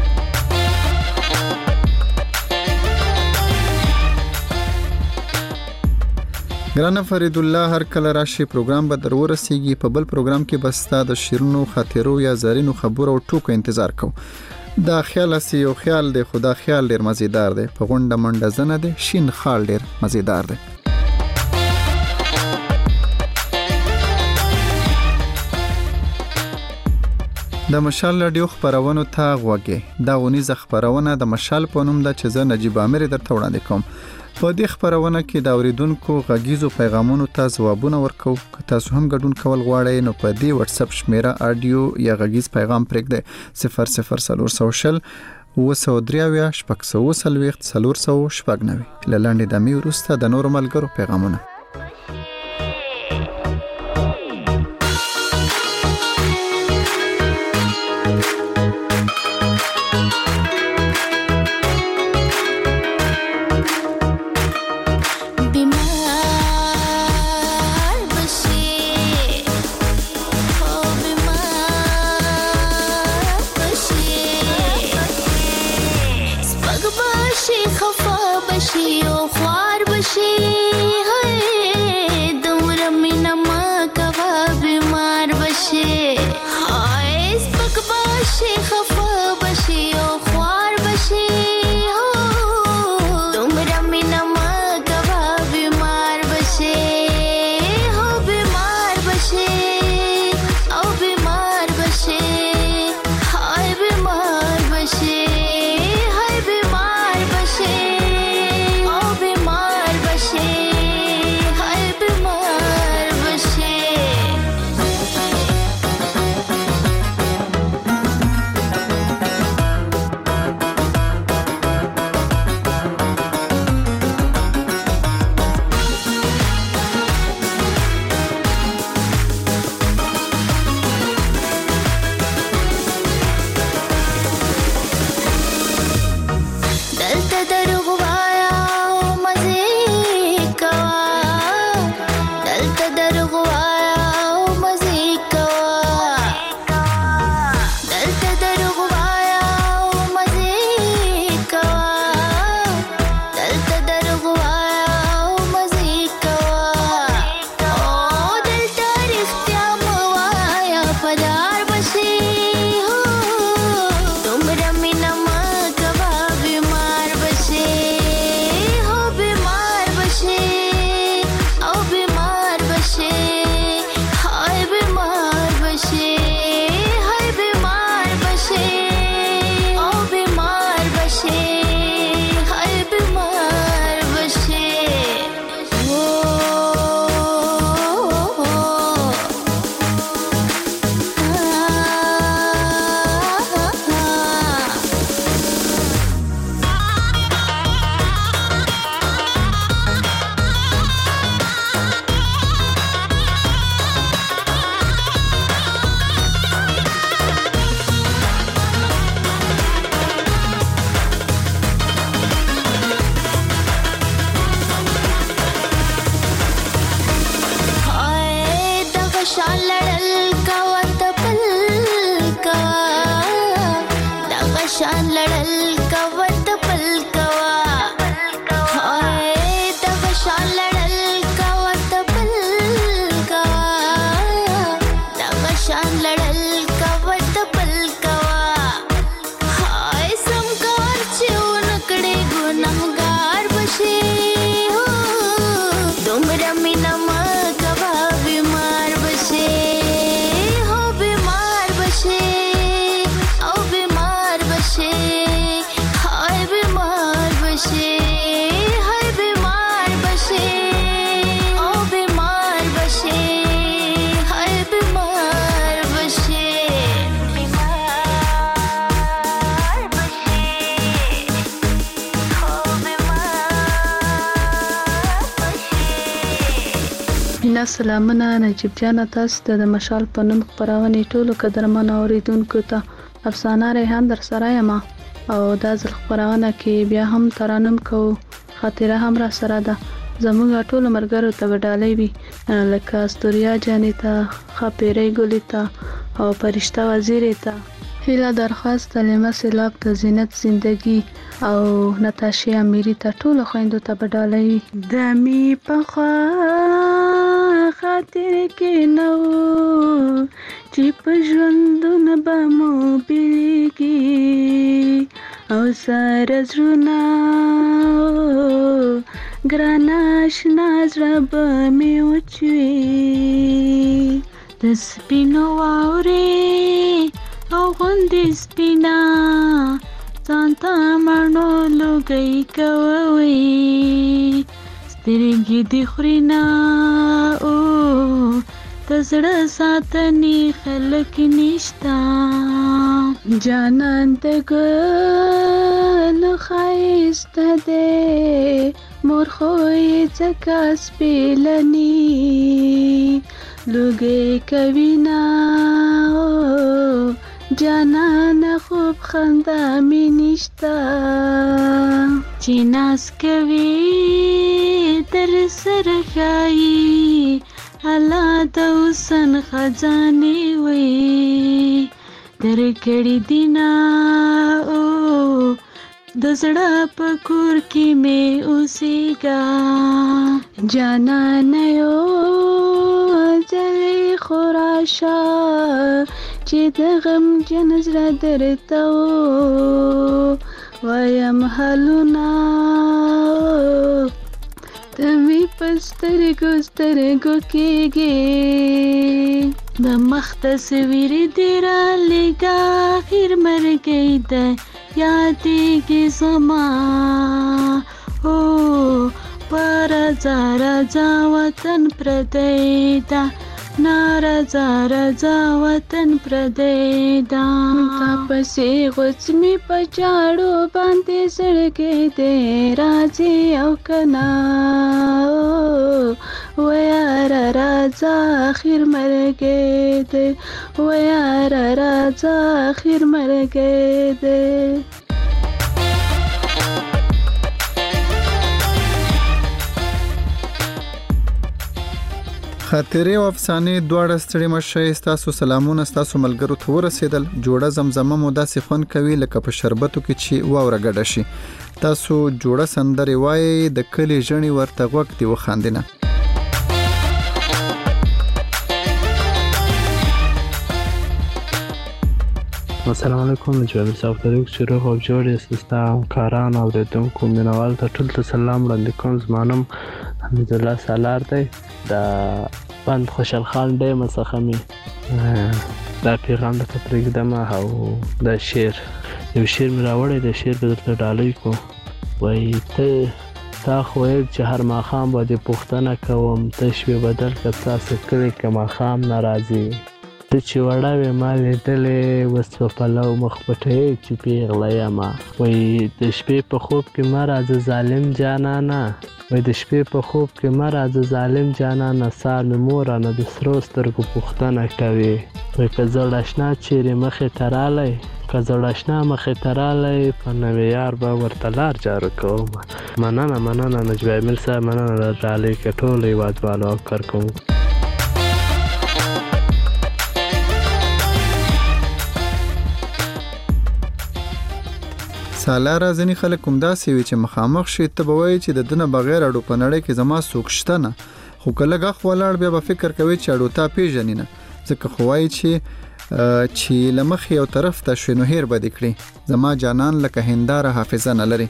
[SPEAKER 6] ګرانه فرید الله هر کله راشي پروګرام به در ورسیږي. په بل پروګرام کې بس تا د شیرونو خاطرو یا زرینو خبرو او ټوکو انتظار کو. دا خیال اسی یو خیال دی خدا خیال ډیر مزیدار دی په غونډه منډه زنه دی شین خال ډیر مزیدار دی. د مشال رادیو خبرونو ته غوږی. دا غونیزه خبرونه د مشال په نوم ده چې زه نجیب امیر درته وړاندې کوم. په دې خبرونه کې د اوریدونکو غږیزو پیغامونو ته ځوابونه ورکو. که تاسو هم ګډون کول غواړئ نو په دې واتس اپ شمیره آډیو یا غږیز پیغام پرېږدئ 00300 903 شپږ 499 له لاندې د می وروسته د نورو ملګرو پیغامونه.
[SPEAKER 19] बीमार बसे हो बीमार بشي دومره مینه ما کوه بیمار بشي سپک بشي خفه بشي او خوار بشي دومره مینه ما کوه بیمار بشي او بیمار بشي او بیمار بشي هاي بیمار بشي هاي بیمار بشي او بیمار بشي هاي بیمار بشي دلته دروغ وایا او مزې کوه دلته دروغ وایا او مزې کوه دلته دروغ وایا او مزې کوه دلته دروغ وایا او مزې کوه او دلته رښتیا مه وایا پدار بشي دومره مینه مه کوه بیمار بشي او بیمار بشي او بیمار بشي هاي بیمار بشي هاي بیمار بشي او بیمار بشي هاي بیمار بشي دغه شان لړل کوه ته بل کوه دغه شان لړل کوه ته بل کوه دغه شان لړل کوه ته بل کوه دغه شان لړل کوه ته بل کوه سم کار چې ونکړې ګناهګار بشي دومره مینه مه کوه بیمار بشي او بیمار بشي او بیمار بشي هاي بیمار بشي هاي بیمار بشي او بیمار بشي هاي بیمار بشي بیمار بشي او
[SPEAKER 20] مینا سلامونه نجیب جان تاسو ته د مشال په نوم خپرونې ټولو قدرمن اوریدونکو ته افسانه ریحان در سره یم او دا ځل خپرونه کې بیا هم ترانم کوو خاطره هم را سره ده زموږ ټولو مرګرو ته وډالۍ وي لکه استوریا جانې ته خاپیرۍ ګلې ته او فرشته وزیرې ته هیله درخواست سلیمه سیلاب ته زینت زندگی او نتاشی امیری ته ټولو خویندو ته وډالۍ وي د می پخوا خاطر کې نو چې په ژوندونه به مو بیلېږي او سره زړونه ګران اشنا زړه به مې وچوي د سپینو واورې او غوندې سپینا ځان ته مڼو لوګی کوئ سترګې دې خوري نه او د زړه ساتنې خلک نشته جانان د ګل ښایسته دی مور خو یې ځکه سپېلني لوګی کوي نه جانان خوب خندا می نشته چې ناز کوي در سره ښایي الله د حسن خزانې وي درکړې دي نه
[SPEAKER 16] د زړه په کور کې مې اوسېږه جانانه یو ځلې خو راشه چې د غمجن زړه درته وایم حالونه ته مې په سترګو کېږې د مخ تصویر دې رالېږه اخر مرګی ده یادېږي زما په راځه وطن پردی ده راځه وطن پردی ده تا پسې غوڅ مې په جاړو باندې زړګی دی راځي او کنه ویاره راځه اخر مرګی دی ویاره راځه اخر مرګی دی
[SPEAKER 6] خاطرې او افسانې دواړه ستړي مشي تاسو سلامونه تاسو ملګرو ته ورسېدل جوړه زمزمه مو داسې خوند کوي لکه په شربتو کې چې واوره ګډه شي تاسو جوړه سندري وایي د کلی ژڼي ورته غوږ دی وخاندنه
[SPEAKER 8] السلام علیکم جواب صاحب ته چې روغ او جوړ سیستم کاران او د دونکو مینوال ته ټول سلام وړاندې کوم زمانم حمید الله سالار دی دا بند خوشحال خان دی مسخه می دا پیغام د پرېږدم او دا شعر یو شعر مې راوړی د شعر په درته ډالۍ کو وایي تا خو چې هر ماښام به دې پوښتنه کوم ته شوې بدل که تاسو کړی که ماښام نه راځي ته چې وړه وې ما لیدلې اوس په پلو مخ پټوې چې پیغله یمه وایي د شپې په خوب کې مه راځه ظالم جانانه وایي د شپې په خوب کې مه راځه ظالم جانانه سار مې مورانه د سرو سترګو پوښتنه کوي وایي که زړ اشنا چیرې مخې ته رالی که زړ اشنا مخې ته رالی په نوې یار به ورته لار جارو کوم مننه نجیب امیر صاحب مننه ډالۍ کې ټولو هېوادوالو او کارکوونکو
[SPEAKER 6] سالاره ځینې خلک کوم داسې وي چې مخامخ شي ته به وایي چې د دنه بغیر اډو په نړۍ کې زما څوک شته نه خو که لږ اخ ولاړ بیا به فکر کوي چې اډو تا پیژني نه ځکه خو وایي چې له مخې یو طرف ته شوې نو هیر به دې کړي زما جانان لکه هنداره حافظه نه لري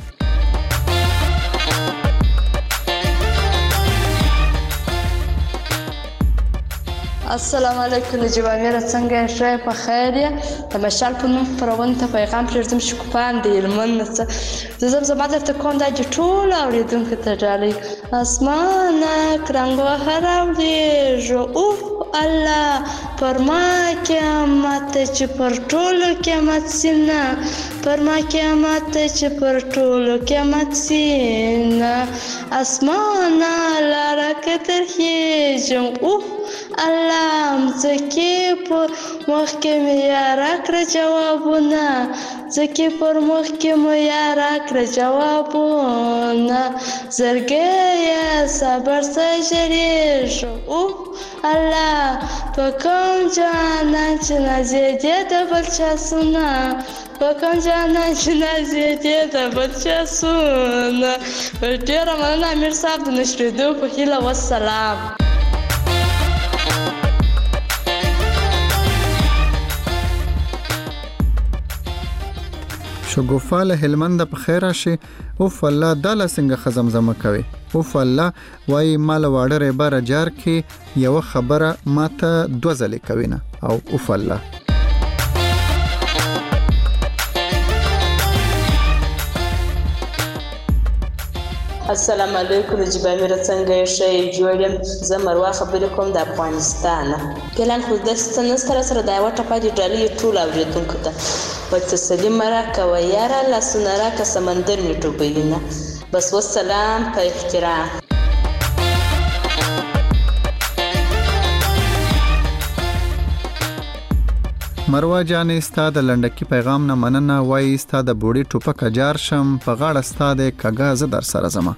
[SPEAKER 21] السلام علیکم نجیب امیر څنګه یې ښه په خیر یې د مشال په نوم خپرونې ته پیغام پرېږدم شکوفان د هلمند نه څه زه زمزمه درته کوم دا چې ټولو اورېدونکو ته ډالۍ اسمانک رنګ وهه راوړېږو اوف الله پر ما قیامت چې پر ټولو قیامت سي نه پر ما قیامت چې پر ټولو قیامت سي نه اسمانه لاره که ترخېږم اوف الله مځکې په مخ کې مې یا راکړه جوابونه ځکې پر مخ کې مې یا راکړه جوابونه زړګیه صبر څه ژړېږو اوف الله په کوم جانان چې نازېدې د بل چا سونه په کوم جانان چې نازېدې د بل چا سونه ډېره مننه امیر صاحب د نشرېدو په هیله والسلام
[SPEAKER 6] شګوفه له هلمند په خیر راشي اوف الله دا لا څنګه خزمزمه کوي اوف الله وای مال واړه ربره جار کې یو خبره ماته دو ځلې کوي نه او اوف الله
[SPEAKER 21] السلام علیکم نجیب امیر څنګه یې ښه جوړ یم زه مروه خبرې کوم د افغانستانه پلان خو داسې نسته راسره دا یوه ټپه دې ډالۍ ټولو اورېدونکو ته په تسلي مه راکوه یاره لاسونه راکه سمندر مې ډوبوي نه بس والسلام په احترام
[SPEAKER 6] مروه جانې ستا د لنډکي پیغام نه مننه وایي ستا د بوډۍ ټوپک اجار شم په غاړه ستا د کږه زه در سره ځمه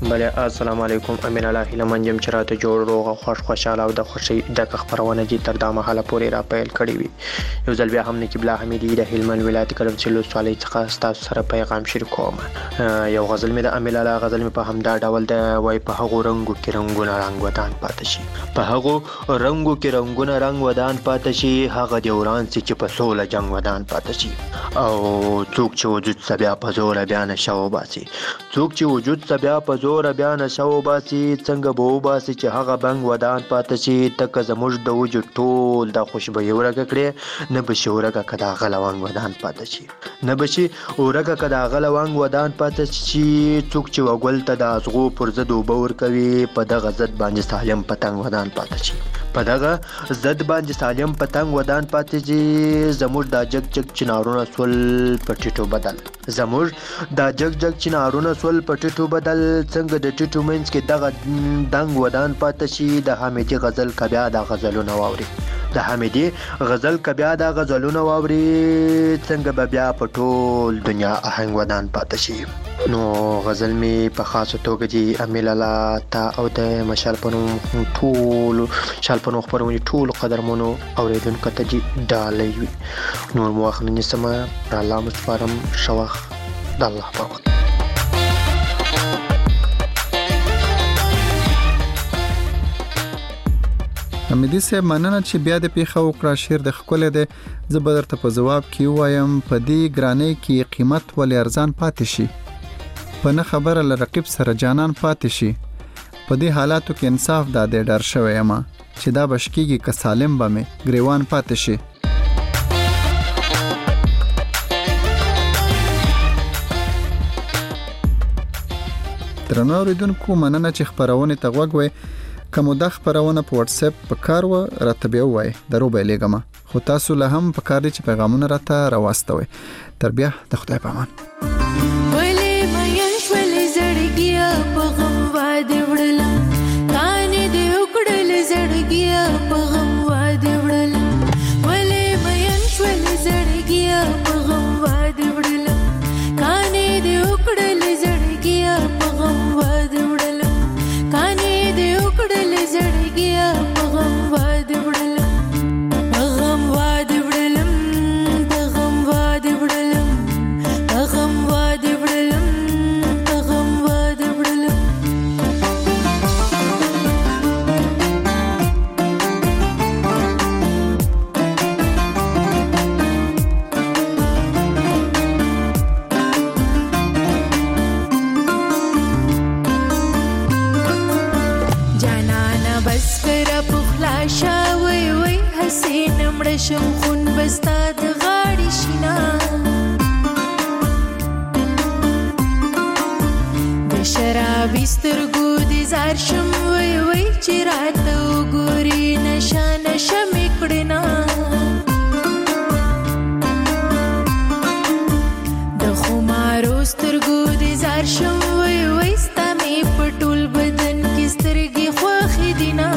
[SPEAKER 3] بله السلام علیکم امین الله هیلمن جم چراته جوړ روغ او خوشاله او د خوشي د خبرونه دي تر د محله پورې را پیل کړی وي یو ځل بیا هم نقیب الله حمیدی د هیلمن ولایت کلب چلو سوالي څخه تاسو سره پیغام شریکوم یو غزل می د امین الله غزل می په همدا ډول د وای په هغه رنگو کې رنگونه رنگ ودان پاتې شي په هغه رنگو کې رنگونه رنگ ودان پاتې شي هغه د وران چې په سوله جنگ ودان پاتې شي او څوک چې وجود سبیا په زور بیا نشو باسي څوک چې وجود سبیا په زور بیا نشو باسي څنګه به وباسي چې هغه بنګ ودان پاتې شي تک زموږ د وجود ټول د خوشبوي ورګه کړي نه بشي ورګه کدا غلوان ودان پاتې شي نه بشي ورګه کدا غلوان ودان پاتې شي څوک چې وګل ته د ازغو پر زد وبور کوي په دغه زد باندې سالم پتنګ ودان پاتې شي په دغه زد باندې سالم پتنګ ودان پاتې شي زموږ د جګ جګ چنارونه سول پټیټو بدل زموږ د جګ جګ چنارونه سول پټیټو بدل څنګه د ټیټو منځ کې دغه دنګ ودان پاتې شي د حمیدی غزل کبیا د غزلونه واوري د حمیدی غزل کبیا د غزلونه واوري څنګه به بیا په ټول دنیا آهنګ ودان پاتې شي نو غزل می په خاصه توګه دی امیل الله تا او د مشال پنو ټول شال پنو خبرونه ټول قدرمنو اوریدونکو ته دی ډالې وي نور مو اخنی سم الله مسپارم شوخ د الله په
[SPEAKER 6] حمیدی صاحب مننه چې بیا د پیښه وکړه شعر د خپل د زبر ته په جواب کې وایم په دې ګرانۍ کې قیمت ولې ارزان پاتې شي په نه خبره ل رقیب سره جانان پاتې شي په دې حالاتو کې انصاف د ډر شوی ما چې دا بشکیږي که سالم به مې گریوان پاتې شي درنو اوریدونکو مننه چې خبرونه ته غوږ وئ کوم د خبرونه په واتس اپ په کار و راتبه وای درو به لګم خو تاسو له هم په کار دي چې پیغامونه راته راوستوي تر بیا د خدای په امان
[SPEAKER 19] ولې مې شول زړګیا په غم واده وړل کان دې وکړل زړګیا په غم واده وړل ولې مې شول زړګیا په غم واده وړل کان دې وکړل زړګیا په غم واده وړل کان وکړل زړګیا په غم واده وړل په غم واده وړلم په غم واده وړلم په غم واده وړلم په غم واده وړلم شاوي وي حسين مړشم خون بستا د غاړي شینا د شرابي سترګو د زار شم وي وي چې راته وګوري نشه نشه میکړنا د خمارو سترګو د زار شم وي وي ستا می پټول بدن کې سترګې خوخي دینا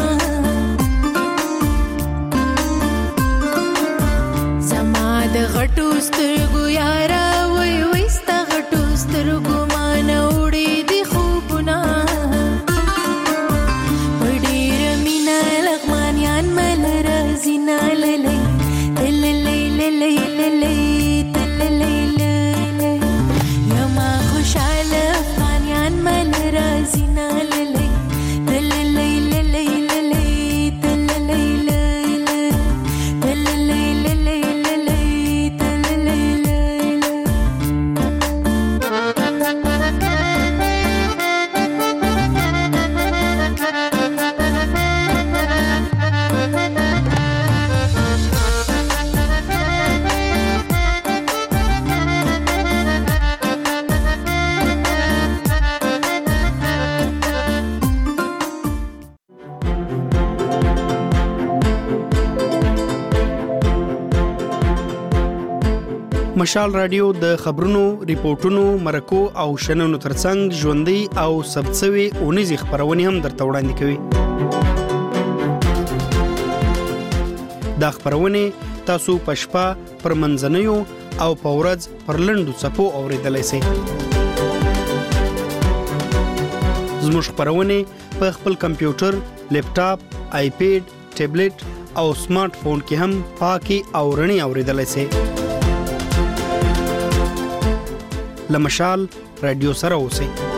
[SPEAKER 19] د غټو سترګو یارا وای وای ستا غټو سترګو مان وړي دي خوبونه وړي مینا لغمانیان مل رازینا للی للی للی للی للی یما خوشاله افغانیان مل رازینا للی للی للی
[SPEAKER 22] مشال رادیو د خبرونو، ریپورتونو، مرکو او شننو ترڅنګ ژوندۍ او سبڅوي اونیزي خبرونه هم درته وړاندې کوي. دا خبرونه تاسو په شپه پر منځنیو او په ورځ پر لنډو څپو اوریدلای شئ. زموږ خپرونې په خپل کمپیوټر، لیپټاپ، آیپیډ، ټابلیټ او سمارټ فون کې هم پاکي او رڼي اوریدلای شئ. لمشال رادیو سره اوسئ.